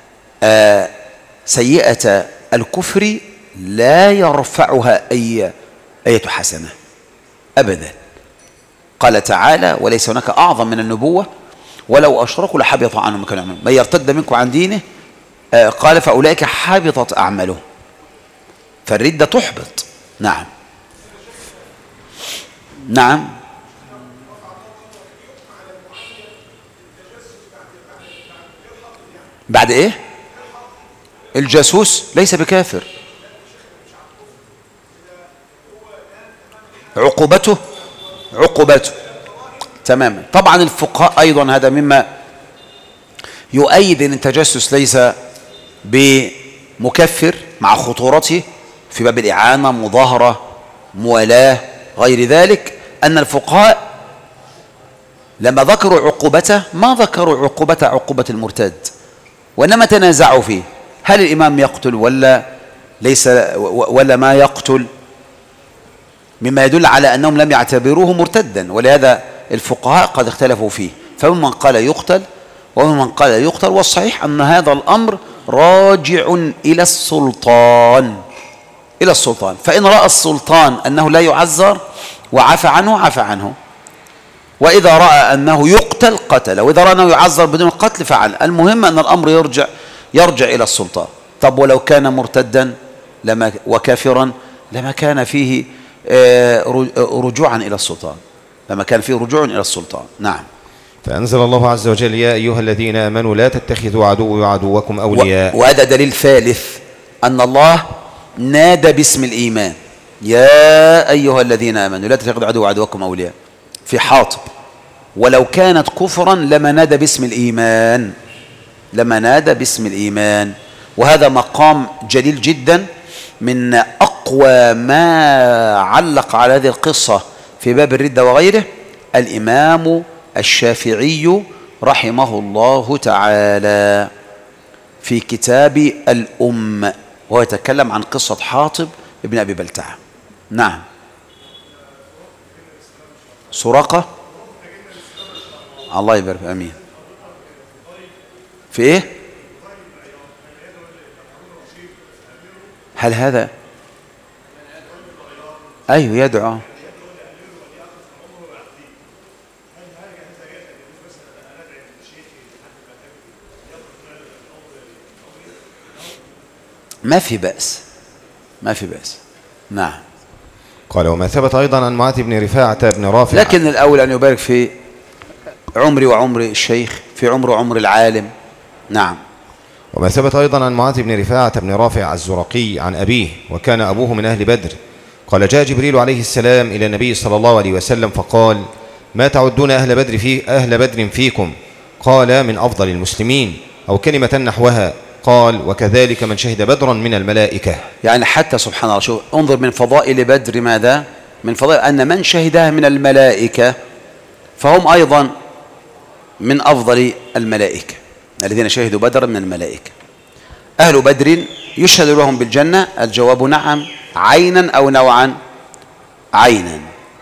A: سيئة الكفر لا يرفعها أي حسنة أبدا. قال تعالى: وليس هناك أعظم من النبوة ولو أشركوا لحبط عنهم ما كانوا يعملون، من يرتد منكم عن دينه قال فأولئك حبطت أعمالهم. فالردة تحبط. نعم نعم. بعد ايه؟ الجاسوس ليس بكافر، عقوبته تماما. طبعا الفقهاء ايضا هذا مما يؤيد ان التجسس ليس بمكفر مع خطورته في باب الإعانة، مظاهرة، موالاة، غير ذلك، أن الفقهاء لما ذكروا عقوبته ما ذكروا عقوبة المرتد، وإنما تنازعوا فيه هل الإمام يقتل ولا ليس ولا ما يقتل، مما يدل على أنهم لم يعتبروه مرتدا، ولهذا الفقهاء قد اختلفوا فيه، فمن قال يقتل ومن قال يقتل. والصحيح أن هذا الأمر راجع إلى السلطان، فإن رأى السلطان أنه لا يعذر وعفى عنه، وإذا رأى أنه يقتل قتل، وإذا رأى أنه يعذر بدون القتل فعل. المهم أن الأمر يرجع إلى السلطان. طب ولو كان مرتدا وكافرا لما كان فيه رجوعا إلى السلطان، نعم.
B: فأنزل الله عز وجل: يا أيها الذين آمنوا لا تتخذوا عدوي وعدوكم أولياء.
A: وهذا دليل ثالث أن الله نادى باسم الإيمان: يا أيها الذين آمنوا لا تتخذوا عدوي وعدوكم أولياء في حاطب. ولو كانت كفرا لما نادى باسم الإيمان، وهذا مقام جليل جدا. من أقوى ما علق على هذه القصة في باب الردة وغيره الإمام الشافعي رحمه الله تعالى في كتاب الأم، وهو يتكلم عن قصة حاطب ابن أبي بلتعة. نعم. سراقة، الله يبارك، امين. في ايه؟ هل هذا ايوه يدعو؟ ما في بأس. نعم.
B: قال: وما ثبت أيضا عن معاذ بن رفاعة بن رافع.
A: لكن الأول أن يبارك في عمري وعمر الشيخ، في عمر وعمر العالم. نعم.
B: وما ثبت أيضا عن معاذ بن رفاعة بن رافع الزرقي عن أبيه، وكان أبوه من أهل بدر، قال: جاء جبريل عليه السلام إلى النبي صلى الله عليه وسلم فقال: ما تعدون أهل بدر فيكم؟ قال: من أفضل المسلمين، أو كلمة نحوها. قال: وكذلك من شهد بدرا من الملائكة. يعني
A: حتى سبحان الله، شوف انظر من فضائل بدر ماذا؟ من فضائل أن من شهدها من الملائكة فهم أيضا من أفضل الملائكة الذين شهدوا بدرا من الملائكة. أهل بدر يشهد لهم بالجنة. الجواب نعم، عينا أو نوعا؟ عينا.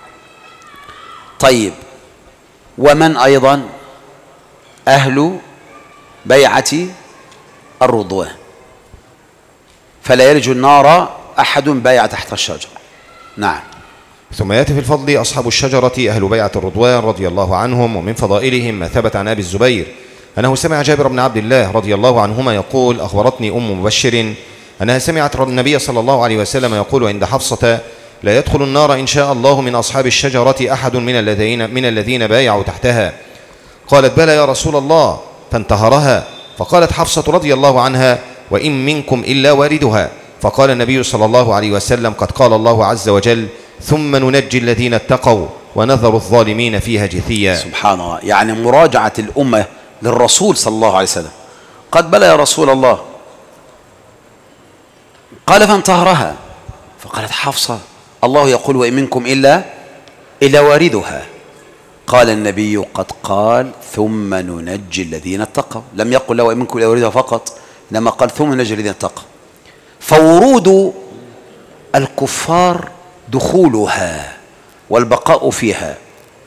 A: طيب، ومن أيضا؟ أهل بيعة الرضوان، فلا يلج النار أحد بايع تحت الشجرة. نعم.
B: ثم يأتي في الفضل أصحاب الشجرة أهل بيعة الرضوان رضي الله عنهم. ومن فضائلهم ما ثبت عن أبي الزبير أنه سمع جابر بن عبد الله رضي الله عنهما يقول: أخبرتني أم مبشر أنها سمعت النبي صلى الله عليه وسلم يقول عند حفصة: لا يدخل النار إن شاء الله من أصحاب الشجرة أحد من الذين بايعوا تحتها. قالت بلى يا رسول الله، فانتهرها. فقالت حفصة رضي الله عنها: وإن منكم إلا واردها. فقال النبي صلى الله عليه وسلم: قد قال الله عز وجل: ثم ننجي الذين اتقوا ونذر الظالمين فيها جثيا.
C: سبحان الله، يعني مراجعة الأمة للرسول صلى الله عليه وسلم. قد بلى يا رسول الله، قال فانتهرها. فقالت حفصة: الله يقول: وإن منكم إلا واردها. قال النبي: قد قال: ثم ننجي الذين اتقوا. لم يقل له وإن منكم إلا واردها فقط، لما قال ثم ننجي الذين اتقوا. فورود الكفار دخولها والبقاء فيها،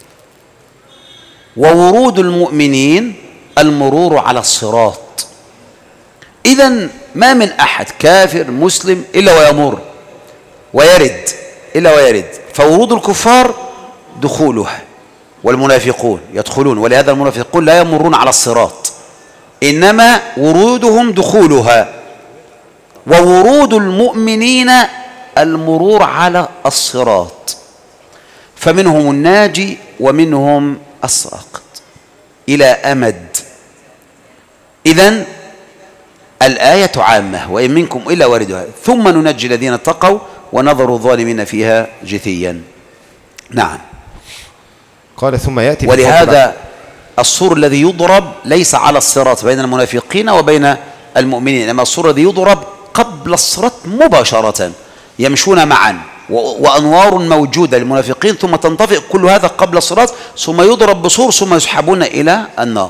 C: وورود المؤمنين المرور على الصراط. إذن ما من أحد كافر مسلم إلا ويمر ويرد إلا ويرد. فورود الكفار دخولها، والمنافقون يدخلون، ولهذا المنافقون لا يمرون على الصراط، إنما ورودهم دخولها. وورود المؤمنين المرور على الصراط، فمنهم الناجي ومنهم الساقط إلى أمد. إذن الآية عامة: وإن منكم إلا واردها ثم ننجي الذين اتقوا ونذر الظالمين فيها جثيا. نعم.
B: قال ثم يأتي.
C: ولهذا السور الذي يضرب ليس على الصراط بين المنافقين وبين المؤمنين، إنما السور الذي يضرب قبل الصراط مباشرة، يمشون معا وأنوار موجودة للمنافقين، ثم تنطفئ كل هذا قبل الصراط، ثم يضرب بسور، ثم يسحبون إلى النار.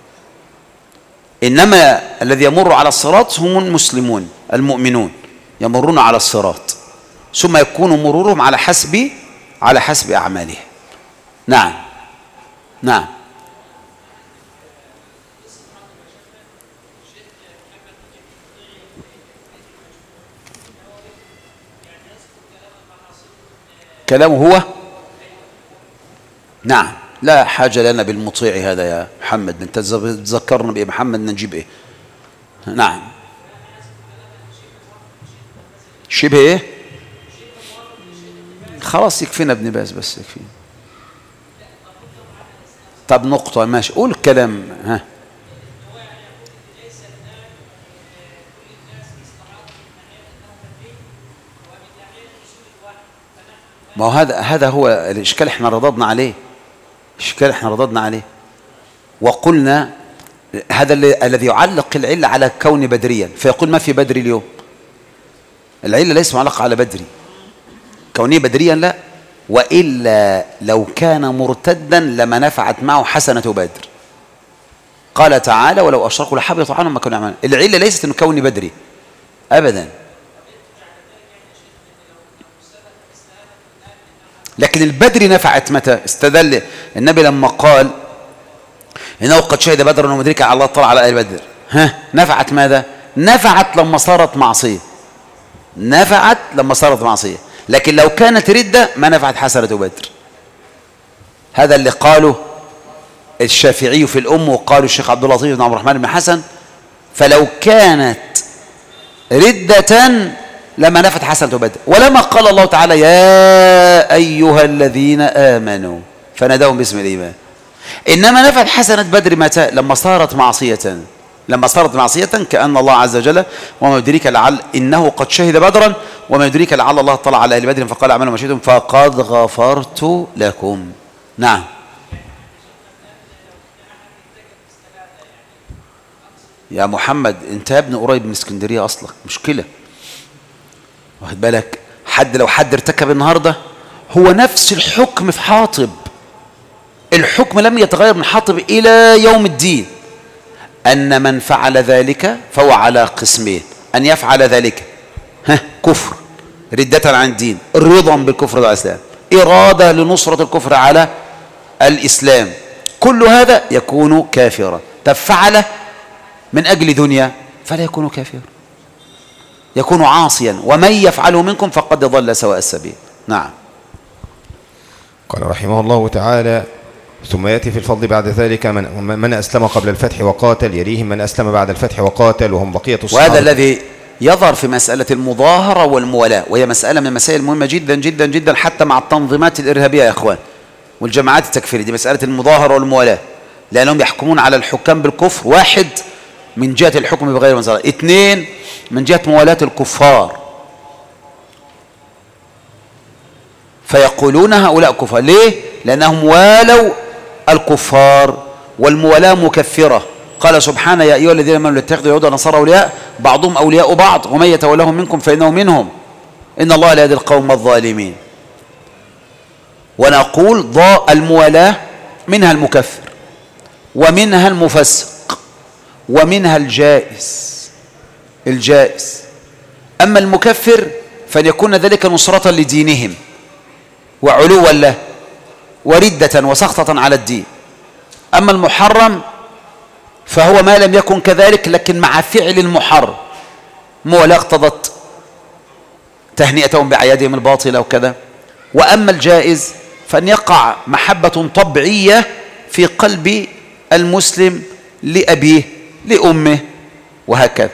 C: إنما الذي يمر على الصراط هم المسلمون المؤمنون، يمرون على الصراط، ثم يكون مرورهم على حسب أعمالهم. نعم نعم. كلامه هو؟ نعم. لا حاجة لنا بالمطيع هذا يا محمد، انت تذكرنا بإيه محمد نجيب إيه؟ نعم. شبه إيه؟ خلاص يكفينا ابن باز، بس يكفينا. طب نقطة ماشي، قول الكلام. ها. ما هو هذا هو الإشكال، احنا رددنا عليه. وقلنا هذا الذي يعلق العلة على كون بدريا، فيقول ما في بدري اليوم. العلة ليس معلقة على بدري، كوني بدريا لا، وإلا لو كان مرتدا لما نفعت معه حسنة بدر. قال تعالى: ولو أشركوا لحبط عنهم ما كانوا يعملون. العلة ليست أنه كوني بدري أبدا، لكن البدري نفعت متى؟ استدل النبي لما قال: إنه قد شهد بدر ومدرك على الله اطلع على أهل بدر. نفعت ماذا؟ نفعت لما صارت معصية، لكن لو كانت ردة ما نفعت حسنة بدر. هذا اللي قاله الشافعي في الأم، وقاله الشيخ عبد اللطيف بن عبد الرحمن بن حسن: فلو كانت ردة لما نفت حسنة بدر. ولما قال الله تعالى: يا أيها الذين آمنوا فناداهم باسم الإيمان. إنما نفت حسنة بدر متى؟ لما صارت معصية، كأن الله عز وجل: وما يدريك لعل إنه قد شهد بدرا وما يدريك لعل الله اطلع على أهل بدر فقال اعملوا ما شئتم فقد غفرت لكم. نعم. يا محمد انت يا ابن قريب من اسكندرية أصلك، مشكلة واخد بالك. لو حد ارتكب النهاردة هو نفس الحكم في حاطب، الحكم لم يتغير من حاطب إلى يوم الدين، أن من فعل ذلك فهو على قسمين: أن يفعل ذلك كفر ردة عن الدين، رضا بالكفر على الإسلام، إرادة لنصرة الكفر على الإسلام، كل هذا يكون كافرا. ففعل من أجل دنيا فلا يكون كافرا، يكون عاصيا. ومن يفعله منكم فقد ضل سواء السبيل. نعم.
B: قال رحمه الله تعالى: ثم يأتي في الفضل بعد ذلك من أسلم قبل الفتح وقاتل، يليهم من أسلم بعد الفتح وقاتل، وهم بقية الصحابة.
C: وهذا الذي يظهر في مسألة المظاهرة والموالاة، وهي مسألة من المسائل المهمة جدا جدا جدا حتى مع التنظيمات الإرهابية يا إخوان والجماعات التكفيرية. دي مسألة المظاهرة والموالاة، لأنهم يحكمون على الحكام بالكفر، واحد من جهة الحكم بغير منزلة، اثنين من جهة موالاة الكفار، فيقولون هؤلاء كفار. ليه؟ لأنهم والوا الكفار، والموالاة مكفرة. قال سبحانه يا أيها الذين آمنوا لا تتخذوا اليهود والنصارى أولياء بعضهم أولياء بعض ومن يتولهم منكم فإنه منهم إن الله لا يهدي القوم الظالمين. ونقول الموالاة منها المكفر ومنها المفسق ومنها الجائز. أما المكفر فأن يكون ذلك نصرة لدينهم وعلوا له وردة وسخطة على الدين. أما المحرم فهو ما لم يكن كذلك لكن مع فعل المحرم، ولا اقتضت تهنئتهم بأعيادهم الباطلة وكذا. وأما الجائز فأن يقع محبة طبيعية في قلب المسلم لأبيه لأمه وهكذا.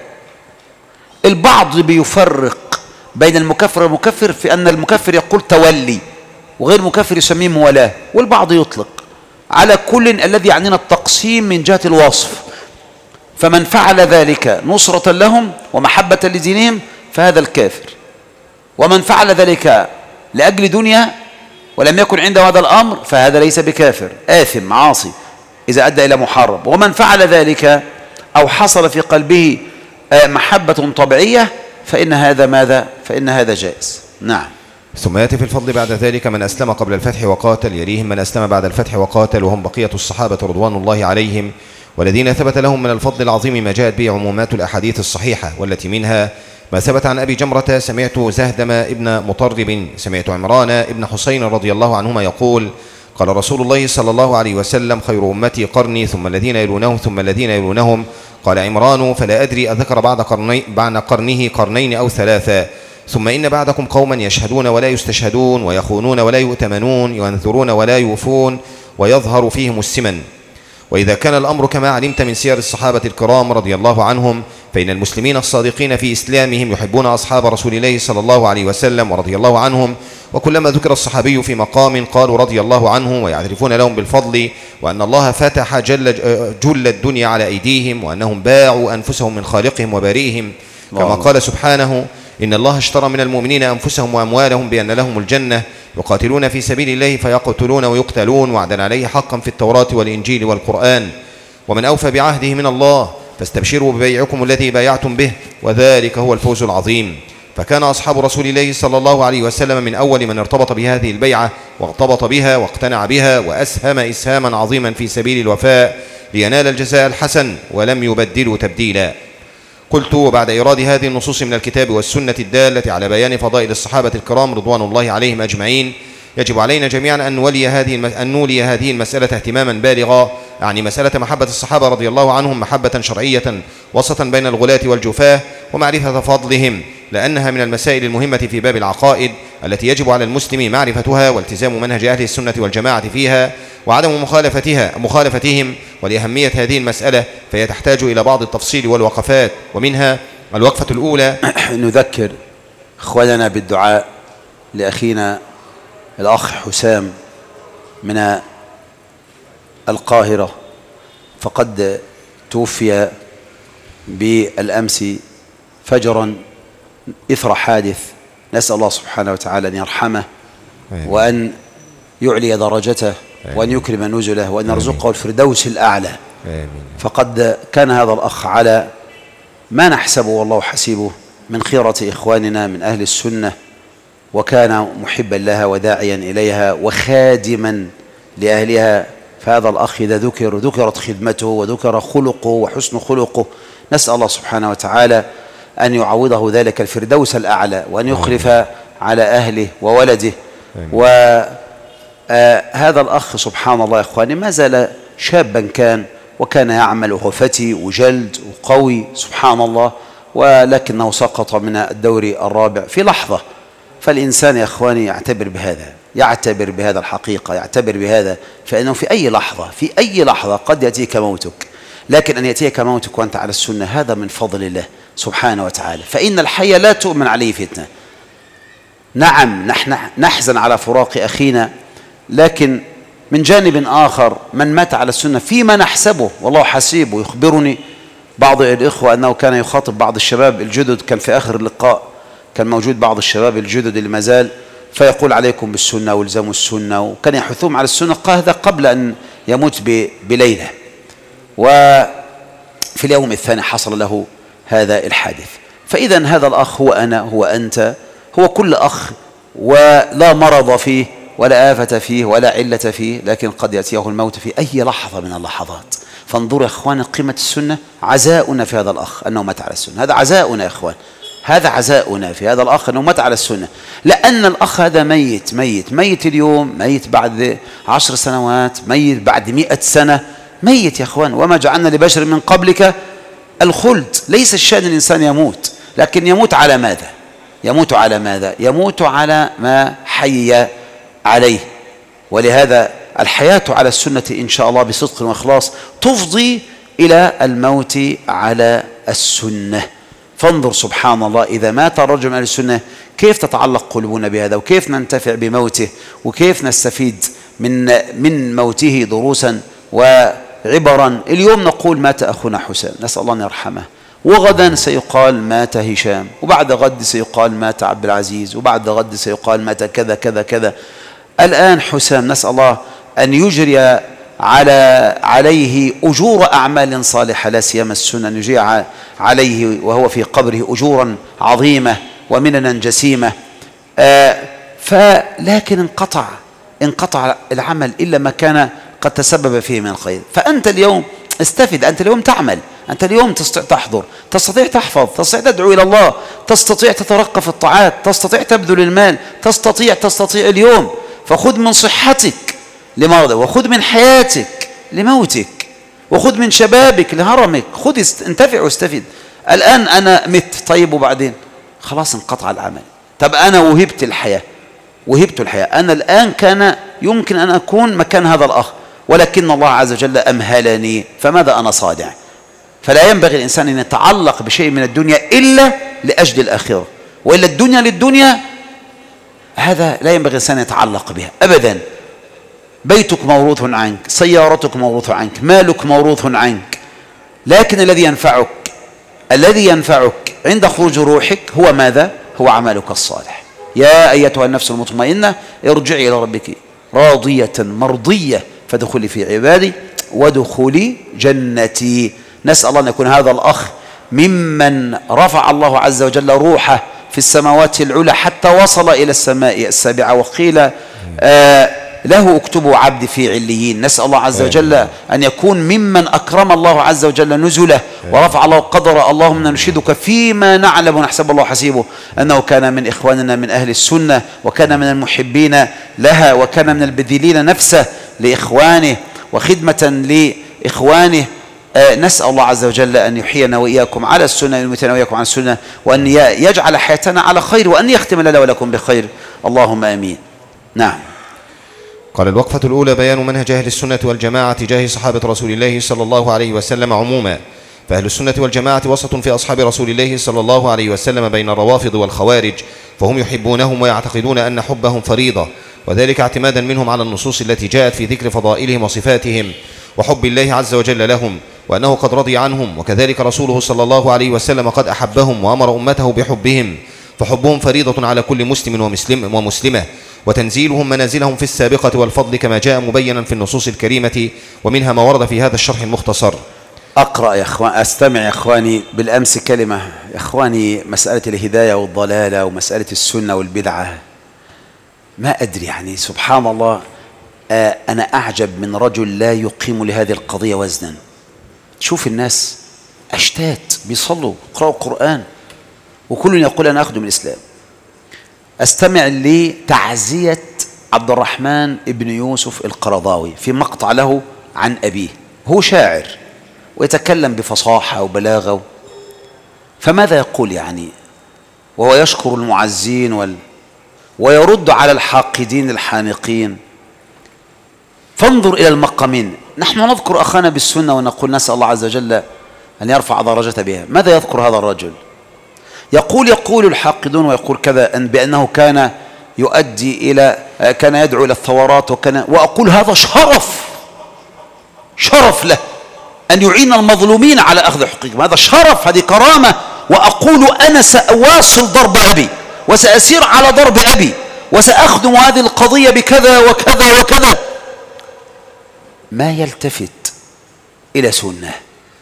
C: البعض بيفرق بين المكفر والمكفر في أن المكفر يقول تولي وغير مكفر يسميه موالاة، والبعض يطلق على كل الذي يعنينا التقسيم من جهة الوصف. فمن فعل ذلك نصرة لهم ومحبة لدينهم فهذا الكافر، ومن فعل ذلك لأجل دنيا ولم يكن عنده هذا الأمر فهذا ليس بكافر، آثم عاصي إذا أدى إلى محرم. ومن فعل ذلك أو حصل في قلبه محبة طبيعية فإن هذا ماذا؟ فإن هذا جائز. نعم.
B: ثم يأتي في الفضل بعد ذلك من أسلم قبل الفتح وقاتل، يليهم من أسلم بعد الفتح وقاتل، وهم بقية الصحابة رضوان الله عليهم، والذين ثبت لهم من الفضل العظيم ما جاءت به عمومات الأحاديث الصحيحة، والتي منها ما ثبت عن أبي جمرة سمعت زهدم ابن مطرب سمعت عمران ابن حسين رضي الله عنهما يقول قال رسول الله صلى الله عليه وسلم خير أمتي قرني ثم الذين يلونهم ثم الذين يلونهم. قال عمران فلا أدري أذكر بعد قرنه قرنين أو ثلاثة. ثم إن بعدكم قوما يشهدون ولا يستشهدون ويخونون ولا يؤتمنون ينذرون ولا يوفون ويظهر فيهم السمن. وإذا كان الأمر كما علمت من سير الصحابة الكرام رضي الله عنهم فإن المسلمين الصادقين في إسلامهم يحبون أصحاب رسول الله صلى الله عليه وسلم ورضي الله عنهم، وكلما ذكر الصحابي في مقام قالوا رضي الله عنه ويعترفون لهم بالفضل، وأن الله فتح جل الدنيا على أيديهم، وأنهم باعوا أنفسهم من خالقهم وبارئهم، كما قال سبحانه إن الله اشترى من المؤمنين أنفسهم وأموالهم بأن لهم الجنة يقاتلون في سبيل الله فيقتلون ويقتلون وعدا عليه حقا في التوراة والإنجيل والقرآن، ومن أوفى بعهده من الله فاستبشروا ببيعكم الذي بايعتم به وذلك هو الفوز العظيم. فكان أصحاب رسول الله صلى الله عليه وسلم من أول من ارتبط بهذه البيعة وارتبط بها واقتنع بها وأسهم إسهاما عظيما في سبيل الوفاء لينال الجزاء الحسن ولم يبدلوا تبديلا. قلت وبعد إيراد هذه النصوص من الكتاب والسنة الدالة على بيان فضائل الصحابة الكرام رضوان الله عليهم أجمعين، يجب علينا جميعا أن نولي هذه المسألة اهتماما بالغا، يعني مسألة محبة الصحابة رضي الله عنهم محبة شرعية وسطا بين الغلاة والجفاة، ومعرفة فضلهم، لأنها من المسائل المهمة في باب العقائد التي يجب على المسلم معرفتها والتزام منهج أهل السنة والجماعة فيها وعدم مخالفتهم. ولأهمية هذه المسألة فهي تحتاج إلى بعض التفصيل والوقفات، ومنها الوقفة الأولى
C: نذكر إخواننا بالدعاء لأخينا الأخ حسام من القاهرة، فقد توفي بالأمس فجرا إثر حادث، نسأل الله سبحانه وتعالى أن يرحمه وأن يعلي درجته وأن يكرم نزله وأن يرزقه الفردوس الأعلى. فقد كان هذا الأخ على ما نحسبه والله حسيبه من خيرة إخواننا من أهل السنة، وكان محبا لها وداعيا إليها وخادما لأهلها. فهذا الأخ إذا ذكرت خدمته وذكر خلقه وحسن خلقه، نسأل الله سبحانه وتعالى أن يعوضه ذلك الفردوس الأعلى وأن يخلف على أهله وولده. وهذا الأخ سبحان الله يا إخواني ما زال شابا وكان يعمل وهو فتي وجلد وقوي سبحان الله، ولكنه سقط من الدور الرابع في لحظة. فالإنسان يا إخواني يعتبر بهذا الحقيقة، يعتبر بهذا، فإنه في أي لحظة قد يأتيك موتك، لكن أن يأتيك موتك وأنت على السنة هذا من فضل الله سبحانه وتعالى. فإن الحي لا تؤمن عليه فتنة. نعم نحن نحزن على فراق أخينا، لكن من جانب آخر من مات على السنة فيما نحسبه والله حسيبه. يخبرني بعض الإخوة أنه كان يخاطب بعض الشباب الجدد، كان في آخر اللقاء كان موجود بعض الشباب الجدد اللي ما زال، فيقول عليكم بالسنة والزموا السنة، وكان يحثهم على السنة هذا قبل أن يموت بليلة. وفي اليوم الثاني حصل له هذا الحادث. فإذا هذا الأخ هو أنا، هو أنت، هو كل أخ، ولا مرض فيه ولا آفة فيه ولا علة فيه، لكن قد يأتيه الموت في أي لحظة من اللحظات. فانظروا يا إخوان قيمة السنة. عزاؤنا في هذا الأخ أنه مات على السنة، هذا عزاؤنا يا إخوان، هذا عزاؤنا في هذا الأخ أنه مات على السنة. لأن الأخ هذا ميت اليوم، ميت بعد 10 سنوات، ميت بعد 100 سنة، ميت يا إخوان. وما جعلنا لبشر من قبلك الخلد. ليس الشأن الإنسان يموت، لكن يموت على ماذا؟ يموت على ماذا؟ يموت على ما حي عليه. ولهذا الحياة على السنة إن شاء الله بصدق وإخلاص تفضي إلى الموت على السنة. فانظر سبحان الله، إذا مات الرجل من أهل السنة كيف تتعلق قلوبنا بهذا، وكيف ننتفع بموته، وكيف نستفيد من موته دروسا وعبرا. اليوم نقول مات أخونا حسام، نسأل الله أن يرحمه، وغدا سيقال مات هشام، وبعد غد سيقال مات عبد العزيز، وبعد غد سيقال مات كذا كذا كذا. الآن حسام نسأل الله أن يجري عليه أجور أعمال صالحة، لا سيما السنة، أن يجري عليه وهو في قبره أجورا عظيمة ومننا جسيمة. لكن انقطع العمل إلا ما كان قد تسبب فيه من الخير. فأنت اليوم استفد، أنت اليوم تعمل، أنت اليوم تستطيع تحضر، تستطيع تحفظ، تستطيع تدعو إلى الله، تستطيع تترقى في الطاعات، تستطيع تبذل المال، تستطيع اليوم. فخذ من صحتك لمرضك، وخذ من حياتك لموتك، وخذ من شبابك لهرمك، خذ انتفع واستفد. الآن أنا مت، طيب وبعدين خلاص انقطع العمل. طب أنا وهبت الحياة، أنا الآن كان يمكن أن أكون مكان هذا الأخ، ولكن الله عز وجل أمهلني، فماذا أنا صادع؟ فلا ينبغي الإنسان أن يتعلق بشيء من الدنيا إلا لأجل الآخرة، وإلا الدنيا للدنيا هذا لا ينبغي الإنسان يتعلق بها أبدا. بيتك موروث عنك، سيارتك موروث عنك، مالك موروث عنك، لكن الذي ينفعك عند خروج روحك هو ماذا؟ هو عملك الصالح. يا أيتها النفس المطمئنة ارجعي إلى ربك راضية مرضية فادخلي في عبادي وادخلي جنتي. نسأل الله أن يكون هذا الأخ ممن رفع الله عز وجل روحه في السماوات العلى حتى وصل إلى السماء السابعة، وقيل له اكتبوا عبد في عليين. نسأل الله عز وجل أن يكون ممن أكرم الله عز وجل نزله ورفع الله قدره. اللهم نشهدك فيما نعلم ونحسب الله حسيبه أنه كان من إخواننا من أهل السنة، وكان من المحبين لها، وكان من البذلين نفسه لإخوانه وخدمة لإخوانه. نسأل الله عز وجل أن يحيينا وإياكم على السنة، ويميتنا وإياكم على السنة، وأن يجعل حياتنا على خير، وأن يختم لنا ولكم بخير، اللهم آمين. نعم.
B: قال: الوقفة الأولى بيان منهج أهل السنة والجماعة تجاه صحابة رسول الله صلى الله عليه وسلم عموما. فأهل السنة والجماعة وسط في أصحاب رسول الله صلى الله عليه وسلم بين الروافض والخوارج، فهم يحبونهم ويعتقدون أن حبهم فريضة، وذلك اعتمادا منهم على النصوص التي جاءت في ذكر فضائلهم وصفاتهم وحب الله عز وجل لهم، وأنه قد رضي عنهم، وكذلك رسوله صلى الله عليه وسلم قد أحبهم وأمر أمته بحبهم، فحبهم فريضة على كل مسلم ومسلمة، وتنزيلهم منازلهم في السابقة والفضل كما جاء مبينا في النصوص الكريمة، ومنها ما ورد في هذا الشرح المختصر.
C: أقرأ يا إخوان، أستمع يا إخواني. بالأمس كلمة يا إخواني، مسألة الهداية والضلالة ومسألة السنة والبدعة، ما أدري يعني سبحان الله. أنا أعجب من رجل لا يقيم لهذه القضية وزنا. شوف الناس أشتات بيصلوا يقرأوا القرآن، وكل يقول أنا أخدم الإسلام. أستمع لتعزية عبد الرحمن ابن يوسف القرضاوي في مقطع له عن أبيه. هو شاعر ويتكلم بفصاحة وبلاغة، فماذا يقول يعني؟ وهو يشكر المعزين ويرد على الحاقدين الحانقين. فانظر إلى المقامين. نحن نذكر أخانا بالسنة ونقول نسأل الله عز وجل أن يرفع درجته بها. ماذا يذكر هذا الرجل؟ يقول الحاقدون ويقول كذا أن بأنه كان يؤدي إلى كان يدعو إلى الثورات وأقول هذا شرف له أن يعين المظلومين على أخذ حقوقهم، هذا شرف، هذه كرامة. وأقول أنا سأواصل ضرب أبي وسأسير على ضرب أبي وسأخدم هذه القضية بكذا وكذا وكذا. ما يلتفت إلى سنة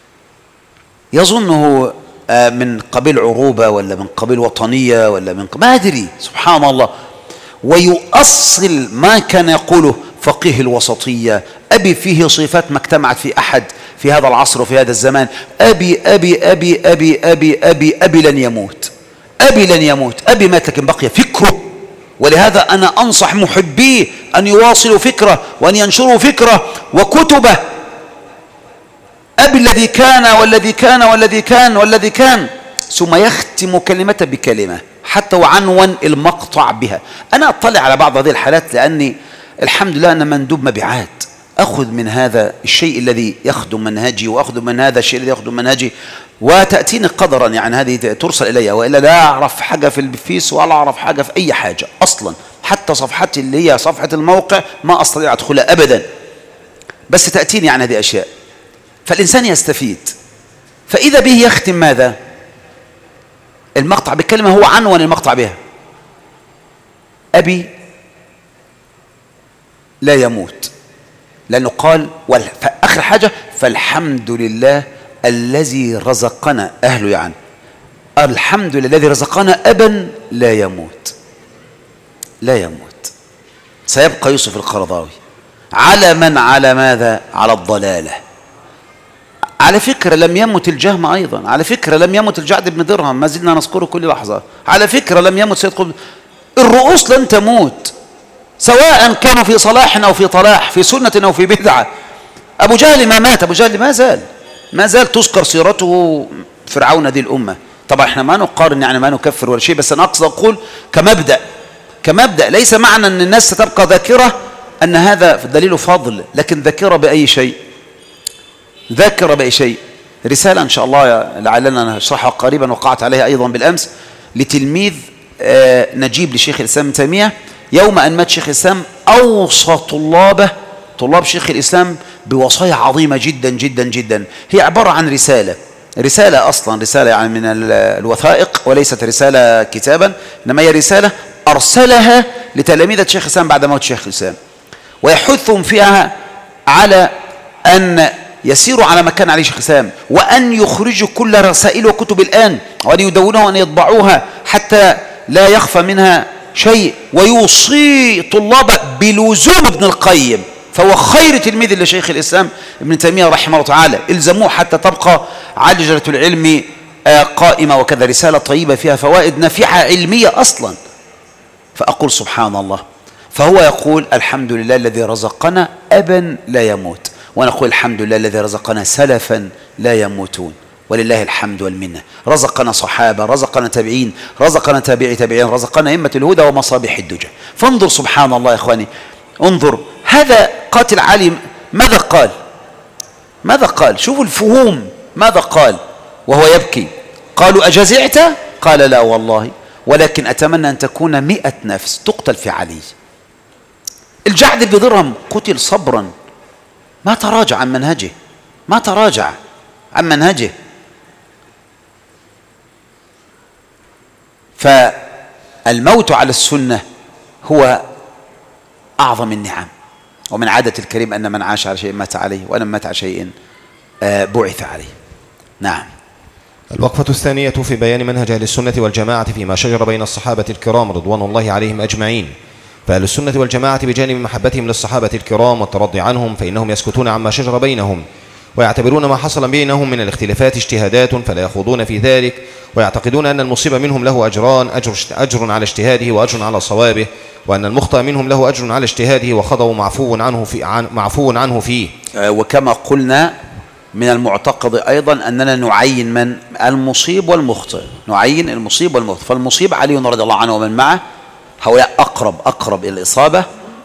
C: يظنه من قبيل عروبة ولا من قبيل وطنية ولا من ما أدري، سبحان الله. ويؤصل ما كان يقوله فقيه الوسطية. أبي فيه صفات ما اجتمعت في أحد في هذا العصر وفي هذا الزمان. أبي أبي أبي أبي أبي أبي أبي لن يموت، أبي لن يموت، أبي مات لكن بقي فكره. ولهذا أنا أنصح محبيه أن يواصلوا فكره وأن ينشروا فكره وكتبه. أبي الذي كان والذي كان والذي كان والذي كان، ثم يختم كلمة بكلمة حتى وعنون المقطع بها. أنا أطلع على بعض هذه الحالات لأني الحمد لله أنا مندوب مبيعات، أخذ من هذا الشيء الذي يخدم منهجي وأخذ من هذا الشيء الذي يخدم منهجي، وتأتيني قدرا يعني هذه ترسل إلي، وإلا لا أعرف حاجة في الفيس ولا أعرف حاجة في أي حاجة أصلا. حتى صفحتي اللي هي صفحة الموقع ما أستطيع أدخلها أبدا، بس تأتيني عن هذه أشياء. فالإنسان يستفيد. فإذا به يختم ماذا؟ المقطع بكلمة هو عنوان المقطع بها: أبي لا يموت، لأنه قال آخر حاجة فالحمد لله الذي رزقنا أهله، يعني الحمد لله الذي رزقنا أبا لا يموت. لا يموت. سيبقى يوسف القرضاوي على من؟ على ماذا؟ على الضلالة. على فكرة لم يمت الجهم أيضا، على فكرة لم يمت الجعد بن درهم، ما زلنا نذكره كل لحظة. على فكرة لم يمت سيد قطب. الرؤوس لن تموت سواء كانوا في صلاح أو في طلاح، في سنة أو في بدعة. أبو جهل ما مات، أبو جهل ما زال تذكر سيرته فرعون هذه الأمة. طبعا احنا ما نقارن يعني ما نكفر ولا شيء، بس أنا أقصد أقول كمبدأ ليس معنى أن الناس ستبقى ذاكرة أن هذا دليل فضل، لكن ذاكرة بأي شيء؟ ذاكرة بأي شيء؟ رسالة إن شاء الله لعلنا نشرحها قريبا، وقعت عليها أيضا بالأمس، لتلميذ نجيب لشيخ الإسلام ابن تيمية. يوم أن مات شيخ الإسلام أوصى طلاب شيخ الإسلام بوصايا عظيمة جدا جدا جدا. هي عبارة عن رسالة أصلا، رسالة يعني من الوثائق وليست رسالة كتابا، إنما هي رسالة أرسلها لتلاميذ شيخ الإسلام بعد موت شيخ الإسلام، ويحثهم فيها على أن يسيروا على ما كان عليه شيخ الإسلام، وأن يخرجوا كل رسائل وكتب الآن، وأن يدونوها وأن يطبعوها حتى لا يخفى منها شيء. ويوصي طلابه بلزوم ابن القيم، فهو خير تلميذ لشيخ الإسلام ابن تيمية رحمه الله تعالى، الزموه حتى تبقى عجلة العلم قائمة. وكذا رسالة طيبة فيها فوائد نافعة علمية أصلا. فأقول سبحان الله. فهو يقول الحمد لله الذي رزقنا أبا لا يموت، ونقول الحمد لله الذي رزقنا سلفا لا يموتون، ولله الحمد والمنة. رزقنا صحابة، رزقنا تابعين، رزقنا تابعي تابعين، رزقنا أئمة الهدى ومصابيح الدجى. فانظر سبحان الله يا إخواني، انظر هذا قاتل عالم ماذا قال؟ شوفوا الفهوم ماذا قال وهو يبكي. قالوا أجزعت؟ قال لا والله، ولكن أتمنى أن تكون 100 نفس تقتل في علي. الجعد بن درهم قتل صبرا، ما تراجع عن منهجه. فالموت على السنة هو أعظم النعم. ومن عادة الكريم أن من عاش على شيء مات عليه، وأن مات على شيء بعث عليه. نعم.
B: الوقفة الثانية في بيان منهج أهل السنة والجماعة فيما شجر بين الصحابة الكرام رضوان الله عليهم أجمعين. فأهل السنة والجماعة بجانب محبتهم للصحابة الكرام والترضي عنهم، فإنهم يسكتون عما شجر بينهم، ويعتبرون ما حصل بينهم من الاختلافات اجتهادات فلا يخوضون في ذلك، ويعتقدون أن المصيب منهم له أجران، أجر على اجتهاده وأجر على صوابه، وأن المخطئ منهم له أجر على اجتهاده وخطأ معفو عنه فيه.
C: وكما قلنا من المعتقد أيضا أننا نعين من المصيب والمخطئ، نعين المصيب والمخطئ. فالمصيب علي رضي الله عنه ومن معه، هؤلاء أقرب إلى الإصابة،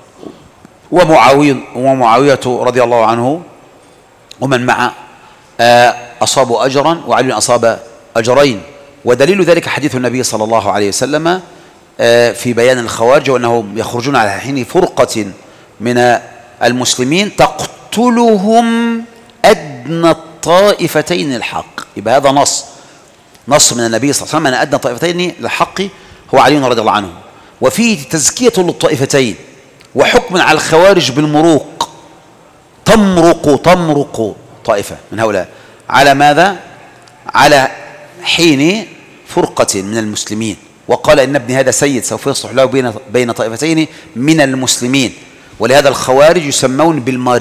C: ومعاوية رضي الله عنه ومن معه أصابوا أجرا، وعلي أصاب أجرين. ودليل ذلك حديث النبي صلى الله عليه وسلم في بيان الخوارج وأنهم يخرجون على حين فرقة من المسلمين تقتلهم أدنى الطائفتين الحق. يبقى هذا نص من النبي صلى الله عليه وسلم أن أدنى الطائفتين للحق هو علي رضي الله عنه، وفيه تزكية للطائفتين وحكم على الخوارج بالمروق. تمرق طائفة من هؤلاء على ماذا؟ على حين فرقة من المسلمين، وقال إن ابني هذا سيد سوف يصلح له بين طائفتين من المسلمين. ولهذا الخوارج يسمون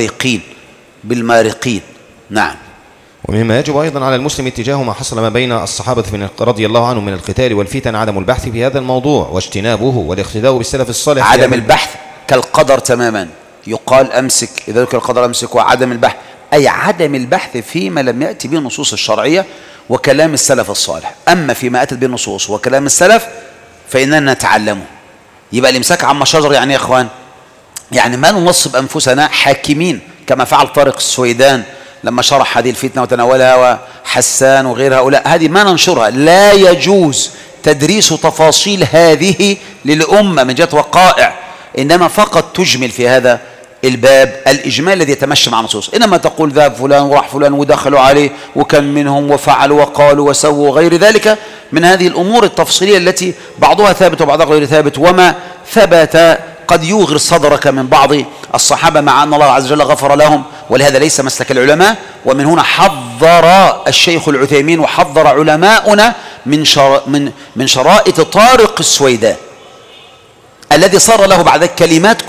C: بالمارقين. نعم.
B: ومما يجب أيضا على المسلم اتجاه ما حصل ما بين الصحابة رضي الله عنهم من القتال والفتن عدم البحث في هذا الموضوع واجتنابه والاقتداء بالسلف الصالح.
C: عدم البحث كالقدر تماما، يقال أمسك إذا ذكر القدر أمسك، وعدم البحث أي عدم البحث فيما لم يأتي به النصوص الشرعية وكلام السلف الصالح. أما فيما أتت به النصوص وكلام السلف فإننا نتعلمه. يبقى الإمساك عما شجر يعني يا إخوان، يعني ما ننصب أنفسنا حاكمين كما فعل طارق السويدان لما شرح هذه الفتنة وتناولها، وحسان وغير هؤلاء. هذه ما ننشرها، لا يجوز تدريس تفاصيل هذه للأمة من جهة وقائع، إنما فقط تجمل في هذا الباب الإجمال الذي يتمشى مع النصوص. إنما تقول ذهب فلان وراح فلان ودخلوا عليه وكان منهم وفعلوا وقالوا وسووا وغير ذلك من هذه الأمور التفصيلية التي بعضها ثابت وبعضها غير ثابت. وما ثبت قد يوغر صدرك من بعض الصحابة مع أن الله عز وجل غفر لهم، ولهذا ليس مسلك العلماء. ومن هنا حذر الشيخ العثيمين وحذر علماؤنا من شرائط طارق السويدان الذي صار له بعد كلمات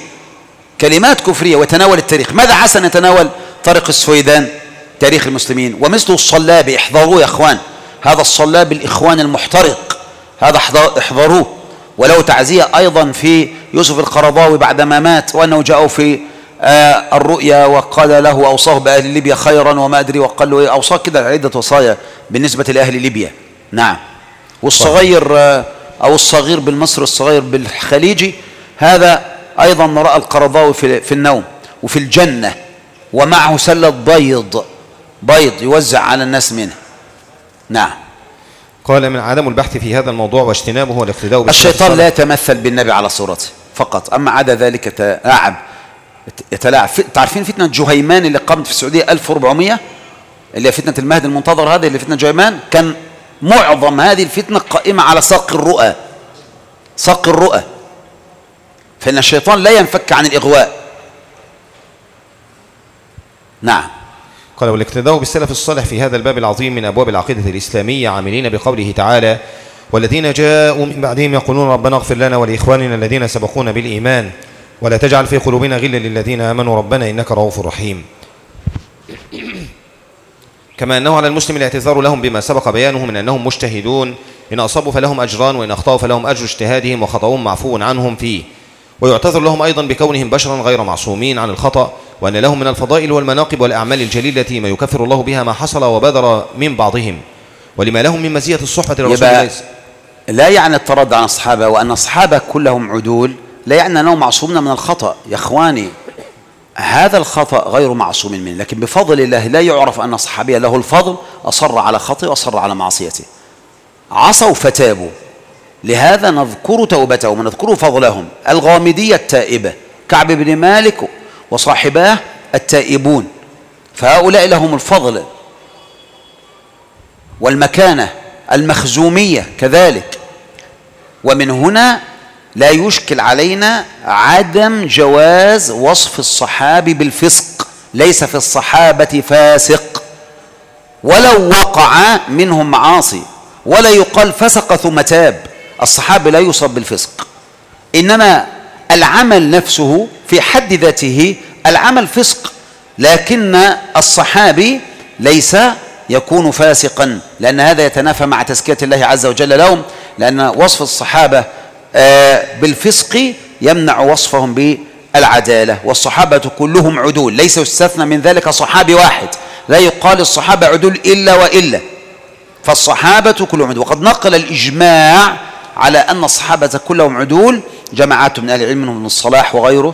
C: كفرية وتناول التاريخ. ماذا حسن يتناول طارق السويدان؟ تاريخ المسلمين. ومثل الصلاب، احذروه يا اخوان، هذا الصلاب الإخوان المحترق، هذا احذروه. ولو تعزية أيضا في يوسف القرضاوي بعدما مات، وأنه جاءه في الرؤيا وقال له أوصاه بأهل ليبيا خيرا وما أدري، وقال له أوصاه كده عدة وصايا بالنسبة لأهل ليبيا. نعم. والصغير أو الصغير بالمصري الصغير بالخليجي، هذا أيضا رأى القرضاوي في النوم وفي الجنة، ومعه سلة بيض يوزع على الناس منه. نعم.
B: قال من عدم البحث في هذا الموضوع واجتنابه والاقتداء
C: الشيطان لا يتمثل بالنبي على صورته فقط، أما عدا ذلك يتلاعب. تعرفين فتنة جهيمان اللي قامت في السعودية 1400، اللي هي فتنة المهدي المنتظر، هذه اللي فتنة جهيمان، كان معظم هذه الفتنة قائمة على ساق الرؤى. فإن الشيطان لا ينفك عن الإغواء. نعم.
B: قال والاقتداء بالسلف الصالح في هذا الباب العظيم من أبواب العقيدة الإسلامية، عاملين بقوله تعالى والذين جاءوا من بعدهم يقولون ربنا اغفر لنا ولإخواننا الذين سبقونا بالإيمان ولا تجعل في قلوبنا غلا للذين آمنوا ربنا إنك رؤوف رحيم. كما أنه على المسلم الاعتذار لهم بما سبق بيانه من أنهم مجتهدون، إن أصابوا فلهم أجران وإن أخطأوا فلهم أجر اجتهادهم وخطأهم معفو عنهم فيه. ويعتذر لهم أيضا بكونهم بشرا غير معصومين عن الخطأ، وأن لهم من الفضائل والمناقب والأعمال الجليلة ما يكفر الله بها ما حصل وبادر من بعضهم، ولما لهم من مزية الصحبة لرسول الله.
C: لا يعني التردد عن الصحابة وأن الصحابة كلهم عدول، لا يعني أنهم معصومين من الخطأ. يا إخواني، هذا الخطأ غير معصوم منه، لكن بفضل الله لا يعرف أن الصحابي له الفضل أصر على خطأ وأصر على معصيته، عصوا فتابوا. لهذا نذكر توبتهم ونذكر فضلهم. الغامدية التائبة، كعب بن مالك وصاحباه التائبون، فهؤلاء لهم الفضل والمكانة. المخزومية كذلك. ومن هنا لا يشكل علينا عدم جواز وصف الصحابي بالفسق. ليس في الصحابة فاسق ولو وقع منهم معاصي، ولا يقال فسق ثم تاب. الصحابي لا يصاب بالفسق، إنما العمل نفسه في حد ذاته العمل فسق، لكن الصحابي ليس يكون فاسقا، لأن هذا يتنافى مع تزكية الله عز وجل لهم، لأن وصف الصحابة بالفسق يمنع وصفهم بالعدالة. والصحابة كلهم عدول، ليس يستثنى من ذلك صحابي واحد، لا يقال الصحابة عدول إلا وإلا، فالصحابة كلهم عدول. وقد نقل الإجماع على أن الصحابة كلهم عدول، جماعات من أهل العلم منهم ابن الصلاح وغيره،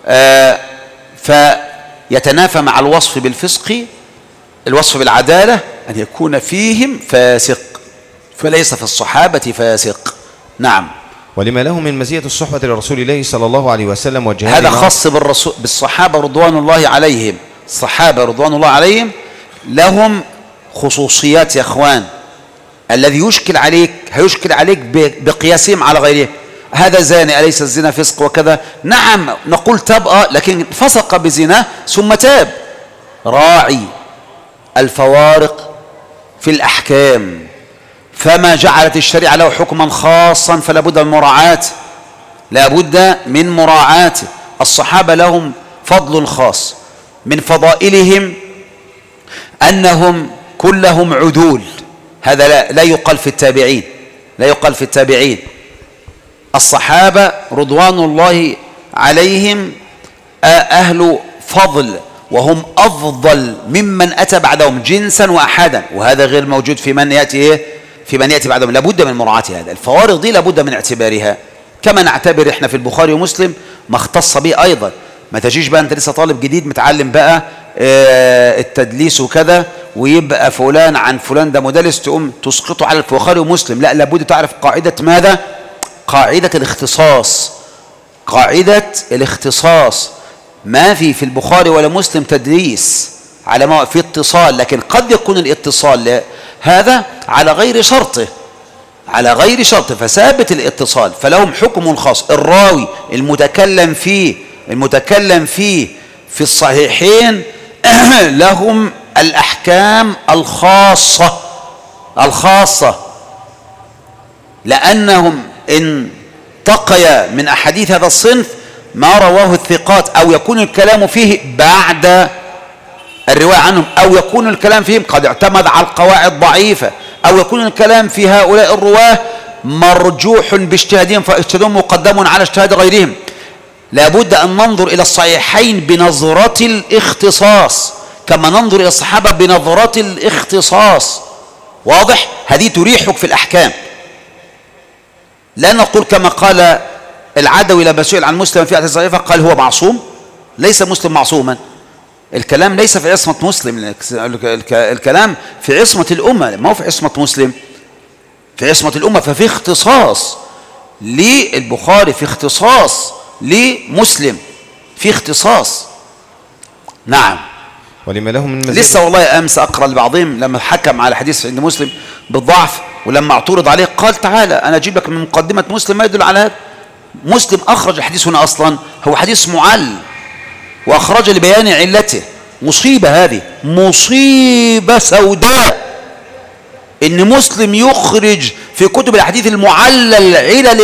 C: فيتنافى مع الوصف بالفسق الوصف بالعدالة أن يكون فيهم فليس في الصحابة فاسق. نعم.
B: ولما له من مزية الصحبة لرسول الله صلى الله عليه وسلم والجهاد
C: هذا خاص بالصحابة رضوان الله عليهم. الصحابة رضوان الله عليهم لهم خصوصيات يا اخوان. الذي يشكل عليك هيشكل عليك بقياسهم على غيره. هذا زاني، أليس الزنا فسق وكذا؟ نعم نقول تاب، لكن فسق بزنا ثم تاب. راعي الفوارق في الأحكام، فما جعلت الشريعة له حكما خاصا فلا بد من مراعاته، لا بد من مراعاته. الصحابة لهم فضل خاص، من فضائلهم أنهم كلهم عدول. هذا لا يقال في التابعين، لا يقال في التابعين. الصحابة رضوان الله عليهم أهل فضل، وهم أفضل ممن أتى بعدهم جنسا وأحدا، وهذا غير موجود في من يأتي بعدهم. لابد من مراعاة هذا. الفوارق دي لابد من اعتبارها، كما نعتبر احنا في البخاري ومسلم ما اختص به أيضا. ما تجيش بقى أنت لسه طالب جديد متعلم بقى التدليس وكذا، ويبقى فلان عن فلان ده مدلس تقوم تسقطه على البخاري ومسلم. لا، لابد تعرف قاعدة ماذا؟ قاعدة الاختصاص. قاعدة الاختصاص. ما في البخاري ولا مسلم تدليس، على ما في اتصال، لكن قد يكون الاتصال هذا على غير شرطه، على غير شرطه، فثابت الاتصال، فلهم حكم خاص. الراوي المتكلم فيه في الصحيحين لهم الأحكام الخاصة، لأنهم إن تقي من أحاديث هذا الصنف ما رواه الثقات، أو يكون الكلام فيه بعد الرواية عنهم، أو يكون الكلام فيهم قد اعتمد على القواعد ضعيفة، أو يكون الكلام في هؤلاء الرواه مرجوح باجتهادهم، فاجتهادهم مقدم على اجتهاد غيرهم. لابد أن ننظر إلى الصحيحين بنظرة الاختصاص، كما ننظر إلى الصحابة بنظرة الاختصاص. واضح؟ هذه تريحك في الأحكام. لا نقول كما قال العدوي لما سئل عن مسلم في حديث ضعيفة قال هو معصوم. ليس مسلم معصوما. الكلام ليس في عصمة مسلم، الكلام في عصمة الأمة، ما هو في عصمة مسلم، في عصمة الأمة. ففي اختصاص للبخاري، في اختصاص لمسلم، في اختصاص. نعم.
B: ولما له من
C: لسه والله أمس أقرأ لبعضهم لما حكم على حديث عند مسلم بالضعف، ولما اعترض عليه قال تعالى أنا أجيب لك من مقدمة مسلم ما يدل على هذا. مسلم أخرج الحديث هنا أصلا هو حديث معل، وأخرج لبيان علته. مصيبة، هذه مصيبة سوداء إن مسلم يخرج في كتب الحديث المعلل العلل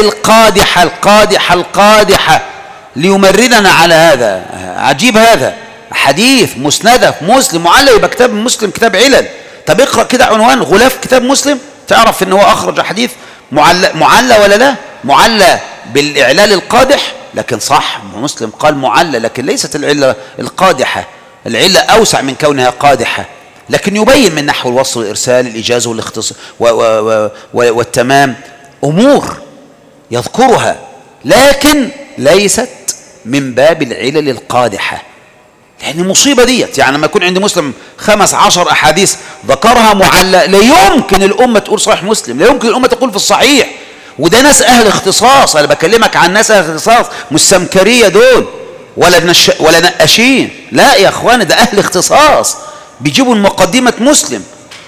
C: القادحة ليمرننا على هذا. عجيب، هذا حديث مسندة في مسلم معلل، يبقى كتاب مسلم كتاب علل. طب اقرأ كده عنوان غلاف كتاب مسلم تعرف إن هو أخرج حديث معلى ولا لا؟ معلى بالإعلال القادح، لكن صح مسلم قال معلى، لكن ليست العلة القادحة. العلة أوسع من كونها قادحة، لكن يبين من نحو الوصل والإرسال، الإجازة والاختصاص والتمام، أمور يذكرها، لكن ليست من باب العلل القادحة. يعني مصيبة ديت. يعني لما يكون عند مسلم 15 أحاديث ذكرها معلى، لا يمكن الأمة تقول صحيح مسلم، لا يمكن الأمة تقول في الصحيح. وده ناس أهل اختصاص. أنا بكلمك عن ناس أهل اختصاص، مش سمكرية دول ولا نقاشين. لا يا أخوان، ده أهل اختصاص بيجيبوا مقدمة مسلم.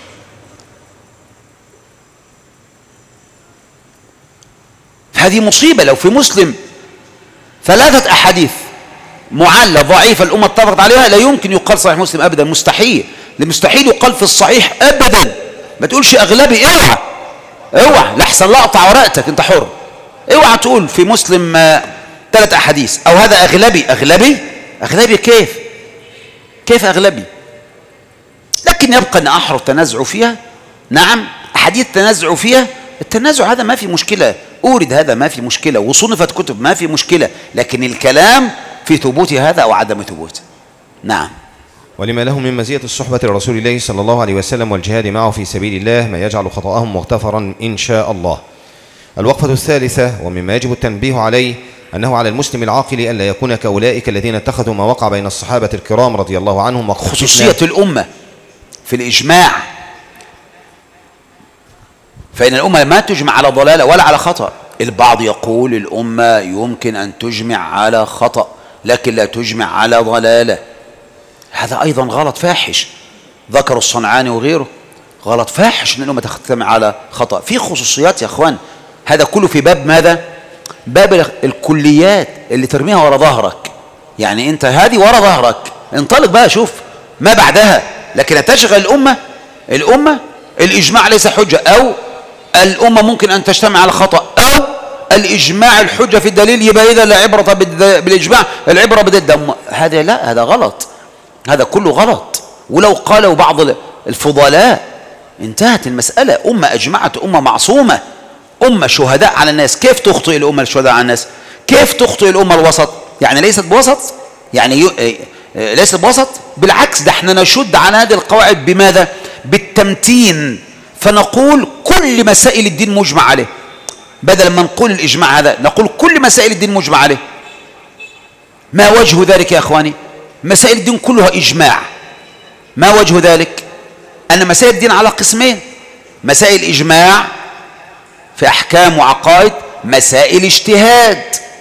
C: هذه مصيبة. لو في مسلم 3 أحاديث معلة ضعيفة الأمة اتفقت عليها، لا يمكن يقال صحيح مسلم أبدا، مستحيل. المستحيل يقال في الصحيح أبدا. ما تقولش أغلبي، اوعى لحسن لا أقطع ورقتك، أنت حر. اوعى تقول في مسلم 3 أحاديث أو هذا أغلبي. كيف أغلبي؟ لكن يبقى أن أحرف تنازع فيها. نعم، أحاديث تنازع فيها. التنازع هذا ما في مشكلة، أورد هذا ما في مشكلة، وصنفت كتب ما في مشكلة، لكن الكلام في ثبوت هذا أو عدم ثبوته. نعم.
B: ولما له من مزية الصحبة لرسول الله صلى الله عليه وسلم والجهاد معه في سبيل الله ما يجعل خطأهم مغتفرا إن شاء الله. الوقفة الثالثة، ومما يجب التنبيه عليه أنه على المسلم العاقل ألا يكون كأولئك الذين اتخذوا ما وقع بين الصحابة الكرام رضي الله عنهم
C: خصوصية الأمة في الإجماع. فإن الأمة ما تجمع على ضلالة ولا على خطأ. البعض يقول الأمة يمكن أن تجمع على خطأ لكن لا تجمع على ضلالة. هذا أيضا غلط فاحش، ذكر الصنعاني وغيره، غلط فاحش أن الأمة تجتمع على خطأ. في خصوصيات يا أخوان، هذا كله في باب ماذا؟ باب الكليات اللي ترميها ورا ظهرك. يعني أنت هذه ورا ظهرك، انطلق بقى شوف ما بعدها. لكن تشغل الأمة الإجماع ليس حجة، أو الأمة ممكن أن تجتمع على خطأ، أو الإجماع الحجة في الدليل، يبقى إذا لا عبرة بالإجماع، العبرة بالدليل. هذا لا، هذا غلط، هذا كله غلط. ولو قالوا بعض الفضلاء انتهت المسألة. أمة أجمعت، أمة معصومة، أمة شهداء على الناس. كيف تخطئ الأمة الشهداء على الناس؟ كيف تخطئ الأمة الوسط؟ يعني ليست بوسط، يعني ليست بوسط، بالعكس ده احنا نشد على هذه القواعد بماذا؟ بالتمتين. فنقول كل مسائل الدين مجمع عليه، بدل ما نقول الإجماع هذا نقول كل مسائل الدين مجمع عليه. ما وجه ذلك يا أخواني؟ مسائل الدين كلها إجماع. ما وجه ذلك؟ أن مسائل الدين على قسمين: مسائل إجماع في أحكام وعقائد، مسائل اجتهاد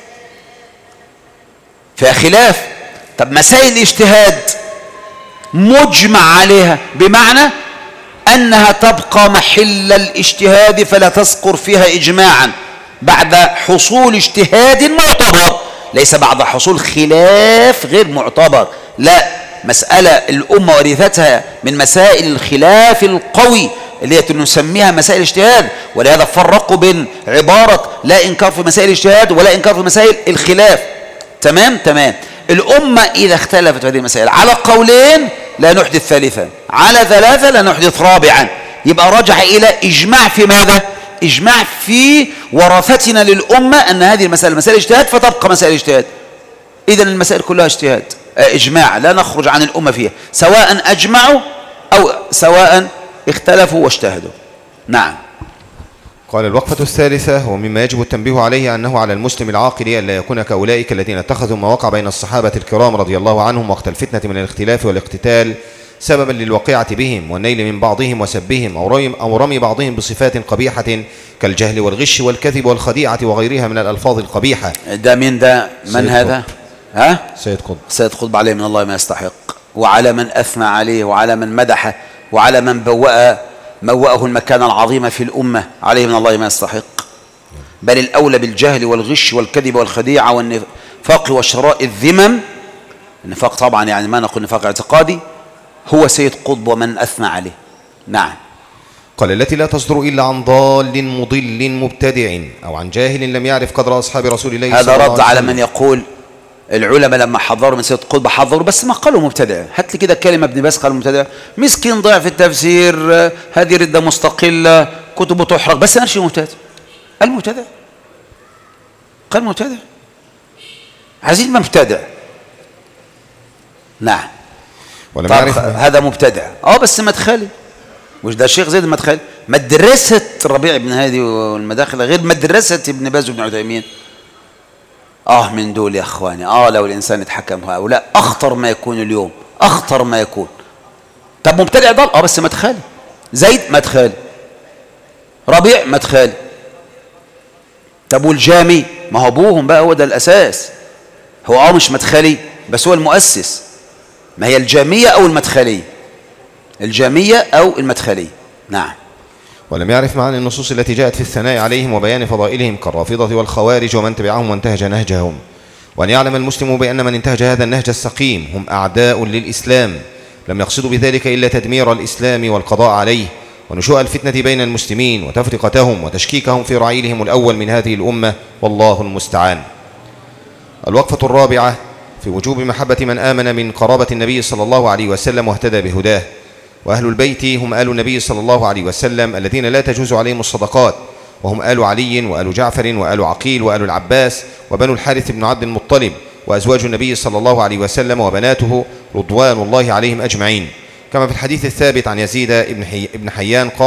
C: فيها خلاف. طب مسائل الاجتهاد مجمع عليها، بمعنى أنها تبقى محل الاجتهاد فلا تذكر فيها إجماعا بعد حصول اجتهاد معتبر، ليس بعد حصول خلاف غير معتبر. لا، مسألة الأمة ورثتها من مسائل الخلاف القوي اللي نسميها مسائل الاجتهاد. ولهذا فرقوا بين عبارة لا إنكار في مسائل الاجتهاد ولا إنكار في مسائل الخلاف. تمام. الأمة إذا اختلفت في هذه المسائل على قولين لا نحدث ثالثا، على ثلاثة لا نحدث رابعا، يبقى رجع إلى إجماع في ماذا؟ إجماع في ورثتنا للأمة أن هذه المسألة مسائل اجتهاد فتبقى مسائل اجتهاد. إذن المسائل كلها اجتهاد، إجماع، لا نخرج عن الأمة فيها، سواء أجمعوا أو سواء اختلفوا واجتهدوا. نعم.
B: قال: الوقفة الثالثة، ومما يجب التنبيه عليه أنه على المسلم العاقل ألا يكون كأولئك الذين اتخذوا ما وقع بين الصحابة الكرام رضي الله عنهم وقت الفتنة من الاختلاف والاقتتال سببا للوقيعة بهم والنيل من بعضهم وسبهم أو رمي بعضهم بصفات قبيحة كالجهل والغش والكذب والخديعة وغيرها من الألفاظ القبيحة.
C: ده من ده من هذا؟
B: سيد قطب.
C: سيد قطب عليه من الله ما يستحق، وعلى من أثنى عليه وعلى من مدحه وعلى من موأه المكان العظيم في الأمة، عليه من الله ما يستحق. بل الأولى بالجهل والغش والكذب والخديعة والنفاق وشراء الذمم، النفاق طبعا يعني ما نقول نفاق اعتقادي، هو سيد قطب ومن أثنى عليه. نعم.
B: قال: التي لا تصدر إلا عن ضال مضل مبتدع أو عن جاهل لم يعرف قدر أصحاب رسول الله صلى الله عليه وسلم.
C: هذا رد على من يقول العلماء لما حضروا من سيد قطب حضروا بس ما قالوا مبتدع. هات لي كده كلمة ابن باز قال مبتدع، مسكين ضيع في التفسير، هذه ردة مستقلة، كتبه تحرق، بس ما قالش مبتدع. قال مبتدع، قال مبتدع، عايزين مبتدع. نعم. هذا مبتدع بس مدخلي، وش ده الشيخ زيد المدخلي. مدرسة الربيع بن هادي والمداخل غير مدرسة ابن باز وابن عثيمين. من دول يا اخواني، لو الانسان يتحكم هؤلاء اخطر ما يكون اليوم، اخطر ما يكون. طب مبتدع ضل بس مدخلي. زيد مدخلي، ربيع مدخلي. طب والجامي ما هو ابوهم بقى، هو ده الاساس. هو مش مدخلي بس هو المؤسس. ما هي الجامية او المدخلية؟ الجامية او المدخلية. نعم.
B: ولم يعرف معاني النصوص التي جاءت في الثناء عليهم وبيان فضائلهم كالرافضة والخوارج ومن تبعهم وانتهج نهجهم. وأن يعلم المسلم بأن من انتهج هذا النهج السقيم هم أعداء للإسلام، لم يقصدوا بذلك إلا تدمير الإسلام والقضاء عليه ونشوء الفتنة بين المسلمين وتفرقتهم وتشكيكهم في رعيلهم الأول من هذه الأمة، والله المستعان. الوقفة الرابعة في وجوب محبة من آمن من قرابة النبي صلى الله عليه وسلم واهتدى بهداه. وأهل البيت هم آل النبي صلى الله عليه وسلم الذين لا تجوز عليهم الصدقات، وهم آل علي وآل جعفر وآل عقيل وآل العباس وبنو الحارث بن عبد المطلب وأزواج النبي صلى الله عليه وسلم وبناته رضوان الله عليهم أجمعين. كما في الحديث الثابت عن يزيد ابن حيان قال: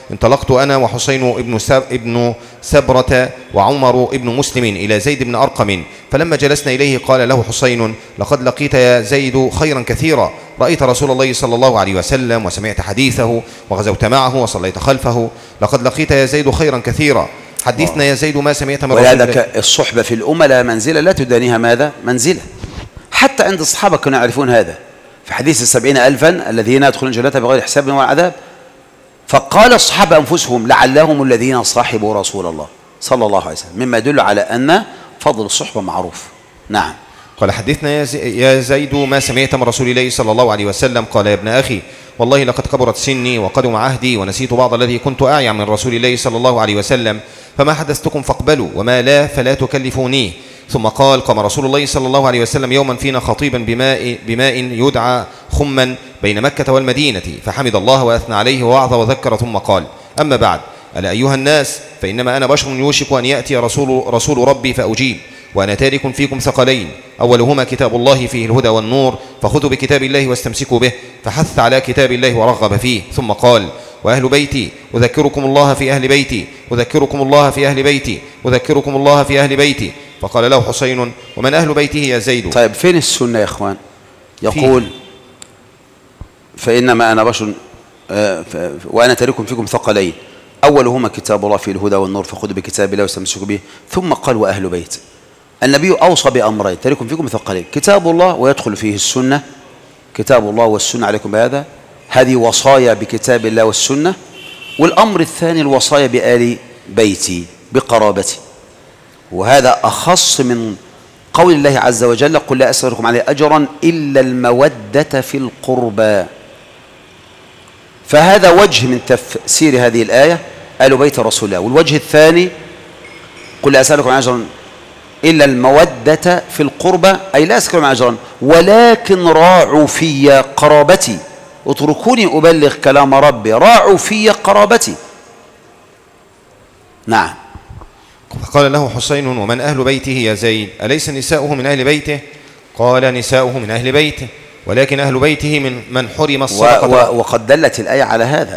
B: انطلقت أنا وحسين ابن سبرة وعمر ابن مسلم إلى زيد بن أرقم، فلما جلسنا إليه قال له حسين: لقد لقيت يا زيد خيرا كثيرا، رأيت رسول الله صلى الله عليه وسلم وسمعت حديثه وغزوت معه وصليت خلفه، لقد لقيت يا زيد خيرا كثيرا، حدثنا يا زيد ما سمعت من رسول الله.
C: ولهذا الصحبة في الأمة لها منزلة لا تدانيها ماذا؟ منزلة. حتى عند الصحابة كانوا يعرفون هذا، في حديث 70,000 الذين يدخلون الجنة بغير حساب ولا عذاب، فقال الصحابة أنفسهم: لعلهم الذين صاحبوا رسول الله صلى الله عليه وسلم، مما يدل على أن فضل الصحبة معروف. نعم.
B: قال: حدثنا يا زيد ما سمعت من رسول الله صلى الله عليه وسلم. قال: يا ابن أخي، والله لقد كبرت سني وقدم عهدي ونسيت بعض الذي كنت أعي من رسول الله صلى الله عليه وسلم، فما حدثتكم فاقبلوا، وما لا فلا تكلفوني. ثم قال: قام رسول الله صلى الله عليه وسلم يوما فينا خطيبا بماء يدعى خما بين مكة والمدينة، فحمد الله وأثنى عليه ووعظ وذكر، ثم قال: أما بعد، ألا أيها الناس، فإنما أنا بشر يوشك أن يأتي رسول ربي فأجيب، وأنا تارك فيكم ثقلين، أولهما كتاب الله فيه الهدى والنور، فخذوا بكتاب الله واستمسكوا به، فحث على كتاب الله ورغب فيه. ثم قال: وأهل بيتي أذكركم الله في أهل بيتي، أذكركم الله في أهل بيتي، أذكركم الله في أهل بيتي. فقال له حسين: ومن أهل بيته يا زيد؟
C: طيب فين السنة يا إخوان؟ يقول: فإنما أنا بشر وأنا تارك فيكم ثقلين، أولهما كتاب الله فيه الهدى والنور، فخذوا بكتاب الله واستمسكوا به. ثم قال: وأهل بيتي. النبي أوصى بأمرين: تارك فيكم ثقلين، كتاب الله ويدخل فيه السنة، كتاب الله والسنة عليكم بهذا، هذه وصايا بكتاب الله والسنة. والأمر الثاني الوصايا بآل بيتي بقرابتي، وهذا أخص من قول الله عز وجل: قل لا أسألكم عليه أجرا إلا المودة في القربى. فهذا وجه من تفسير هذه الآية، آل بيت رسول الله. والوجه الثاني: قل لا أسألكم عليه أجرا إلا المودة في القربى، أي لا أسألكم عليه أجرا ولكن راعوا في قرابتي، اتركوني أبلغ كلام ربي، راعوا في قرابتي. نعم.
B: فقال له حسين: ومن أهل بيته يا زيد؟ أليس نساؤه من أهل بيته؟ قال: نساؤه من أهل بيته، ولكن أهل بيته من حرم الصدقة.
C: وقد دلت الآية على هذا: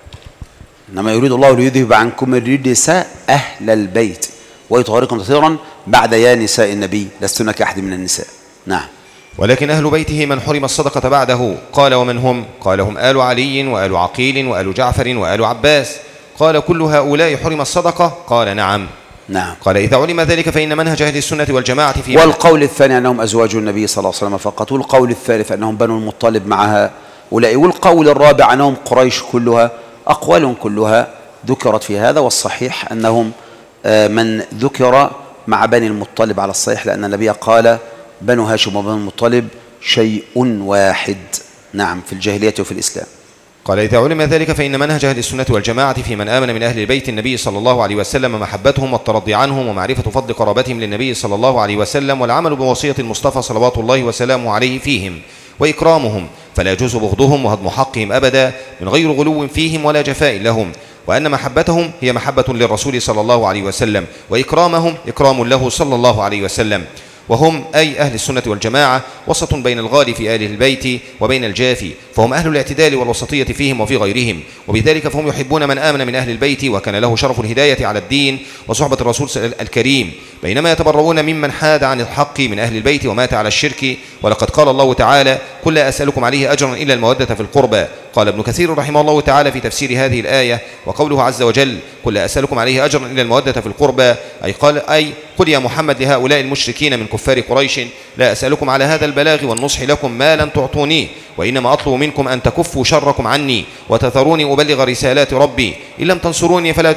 C: إنما يريد الله ليذهب عنكم الرجس أهل البيت ويطهركم تطهيرا، بعد يا نساء النبي لستن كأحد من النساء. نعم.
B: ولكن أهل بيته من حرم الصدقة بعده. قال: ومن هم؟ قال: هم آل علي وآل عقيل وآل جعفر وآل عباس. قال: كل هؤلاء حرم الصدقة؟ قال: نعم.
C: نعم.
B: قال: إذا علم ذلك فإن منهج أهل السنة والجماعة في
C: والقول الثاني أنهم أزواج النبي صلى الله عليه وسلم فقط، والقول الثالث أنهم بنو المطلب مع هؤلاء، والقول الرابع أنهم قريش كلها. أقوال كلها ذكرت في هذا، والصحيح أنهم من ذكر مع بني المطلب على الصحيح، لأن النبي قال: بنو هاشم وبنو المطلب شيء واحد. نعم، في الجاهلية وفي الإسلام.
B: قال: إذا علم ذلك فإن منهج أهل السنة والجماعة في من آمن من أهل بيت النبي صلى الله عليه وسلم محبتهم والترضي عنهم ومعرفة فضل قرابتهم للنبي صلى الله عليه وسلم، والعمل بوصية المصطفى صلوات الله وسلامه عليه فيهم وإكرامهم، فلا يجوز بغضهم وهضم حقهم أبدا من غير غلو فيهم ولا جفاء لهم، وأن محبتهم هي محبة للرسول صلى الله عليه وسلم، وإكرامهم إكرام له صلى الله عليه وسلم. وهم أي أهل السنة والجماعة وسط بين الغالي في آل البيت وبين الجافي، فهم أهل الاعتدال والوسطية فيهم وفي غيرهم، وبذلك فهم يحبون من آمن من أهل البيت وكان له شرف الهداية على الدين وصحبة الرسول الكريم، بينما يتبرؤون ممن حاد عن الحق من أهل البيت ومات على الشرك. ولقد قال الله تعالى: قل لا أسألكم عليه أجرا إلا المودة في القربى. قال ابن كثير رحمه الله تعالى في تفسير هذه الآية: وقوله عز وجل: قل لا أسألكم عليه أجرا إلا المودة في القربى، أي قل يا محمد لهؤلاء المشركين من كفار قريش: لا أسألكم على هذا البلاغ والنصح لكم ما لن تعطوني، وإنما أطلب منكم أن تكفوا شركم عني وتذروني أبلغ رسالات ربي، إن لم تنصروني فلا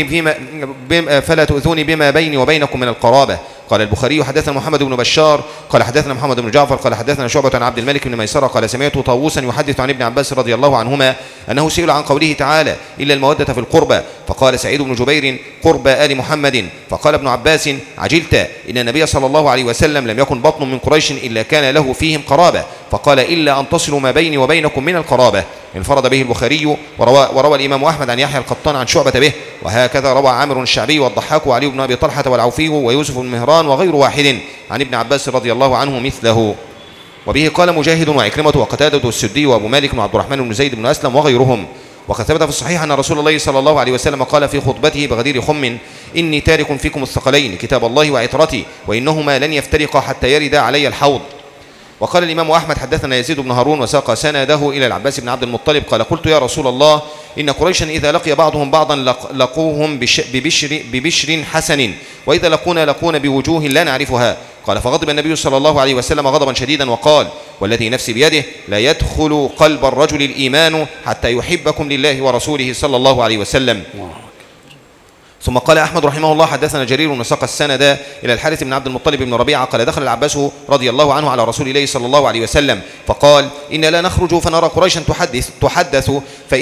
B: تؤذوني بما بيني وبينكم من القرابة. قال البخاري: حدثنا محمد بن بشار قال حدثنا محمد بن جعفر قال حدثنا شعبة عن عبد الملك بن ميسرة قال سمعت طاووسا يحدث عن ابن عباس رضي الله عنهما أنه سئل عن قوله تعالى: إلا المودة في القربى، فقال سعيد بن جبير: قربى آل محمد. فقال ابن عباس: عجلت، إن النبي صلى الله عليه وسلم لم يكن بطن من قريش إلا كان له فيهم قرابة، فقال: إلا أن تصلوا ما بيني وبينكم من القرابة. انفرد به البخاري، وروى الإمام أحمد عن يحيى القطان عن شعبة به، وهكذا روى عامر الشعبي والضحاك وعلي بن أبي طلحة والعوفي ويوسف بن مهران وغير واحد عن ابن عباس رضي الله عنه مثله. وبه قال مجاهد وعكرمة وقتادة والسدي وأبو مالك وعبد الرحمن بن زيد بن أسلم وغيرهم. وقد ثبت في الصحيح أن رسول الله صلى الله عليه وسلم قال في خطبته بغدير خم: إني تارك فيكم الثقلين كتاب الله وعترتي، وإنهما لن يفترقا حتى يرد علي الحوض. وقال الإمام أحمد حدثنا يزيد بن هارون وساق سنده إلى العباس بن عبد المطلب قال: قلت يا رسول الله إن قريشا إذا لقي بعضهم بعضا لقوهم ببشر حسن، وإذا لقونا بوجوه لا نعرفها. قال: فغضب النبي صلى الله عليه وسلم غضبا شديدا وقال: والذي نفسي بيده لا يدخل قلب الرجل الإيمان حتى يحبكم لله ورسوله صلى الله عليه وسلم. ثم قال أحمد رحمه الله حدثنا جرير وساق السند إلى الحارث بن عبد المطلب بن ربيعة قال: دخل العباس رضي الله عنه على رسول الله صلى الله عليه وسلم فقال: إن لا نخرج فنرى قريشا تحدث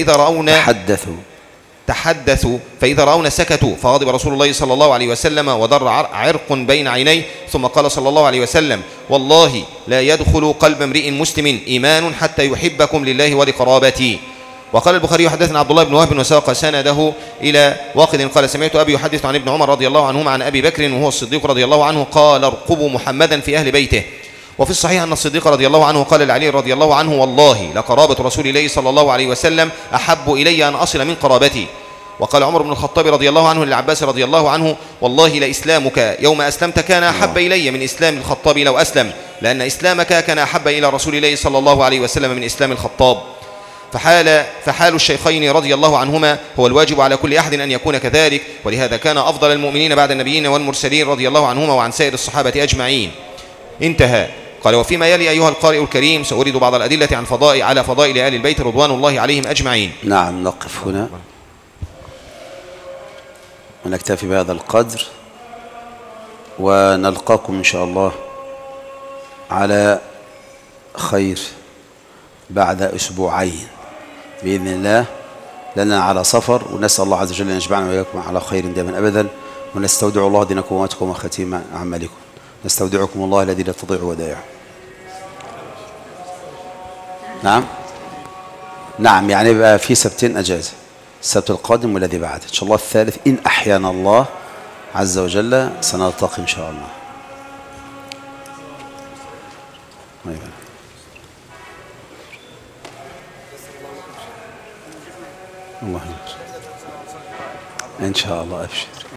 B: فإذا رأونا سكتوا، فغضب رسول الله صلى الله عليه وسلم وضر عرق بين عينيه، ثم قال صلى الله عليه وسلم: والله لا يدخل قلب امرئ مسلم إيمان حتى يحبكم لله ولقرابتي. وقال البخاري حدثنا عبد الله بن وهب وساق سنده إلى واقد قال: سمعت أبي يحدث عن ابن عمر رضي الله عنهما عن أبي بكر وهو الصديق رضي الله عنه قال: ارقبوا محمدا في أهل بيته. وفي الصحيح أن الصديق رضي الله عنه قال لعلي رضي الله عنه: والله لقرابة رسول الله صلى الله عليه وسلم أحب إلي أن أصل من قرابتي. وقال عمر بن الخطاب رضي الله عنه للعباس رضي الله عنه: والله لإسلامك يوم أسلمت كان أحب إلي من إسلام الخطاب لو أسلم، لأن إسلامك كان أحب إلى رسول الله صلى الله عليه وسلم من إسلام الخطاب. فحال الشيخين رضي الله عنهما هو الواجب على كل أحد أن يكون كذلك، ولهذا كان أفضل المؤمنين بعد النبيين والمرسلين رضي الله عنهما وعن سائر الصحابة أجمعين. انتهى. قال: وفيما يلي أيها القارئ الكريم سأورد بعض الأدلة على فضائل آل البيت رضوان الله عليهم أجمعين.
C: نعم، نقف هنا ونكتفي بهذا القدر، ونلقاكم إن شاء الله على خير بعد أسبوعين بإذن الله، لأننا على سفر، ونسأل الله عز وجل أن يجمعنا وإياكم على خير دائما أبدا، ونستودع الله دينكم وأمواتكم وختيم أعمالكم. نستودعكم الله الذي لا تضيع ودائعه. نعم، يعني يبقى في سبتين أجازة، السبت القادم والذي بعد إن شاء الله الثالث إن أحيانا الله عز وجل سنلتقي إن شاء الله. الله إن شاء الله. أبشر.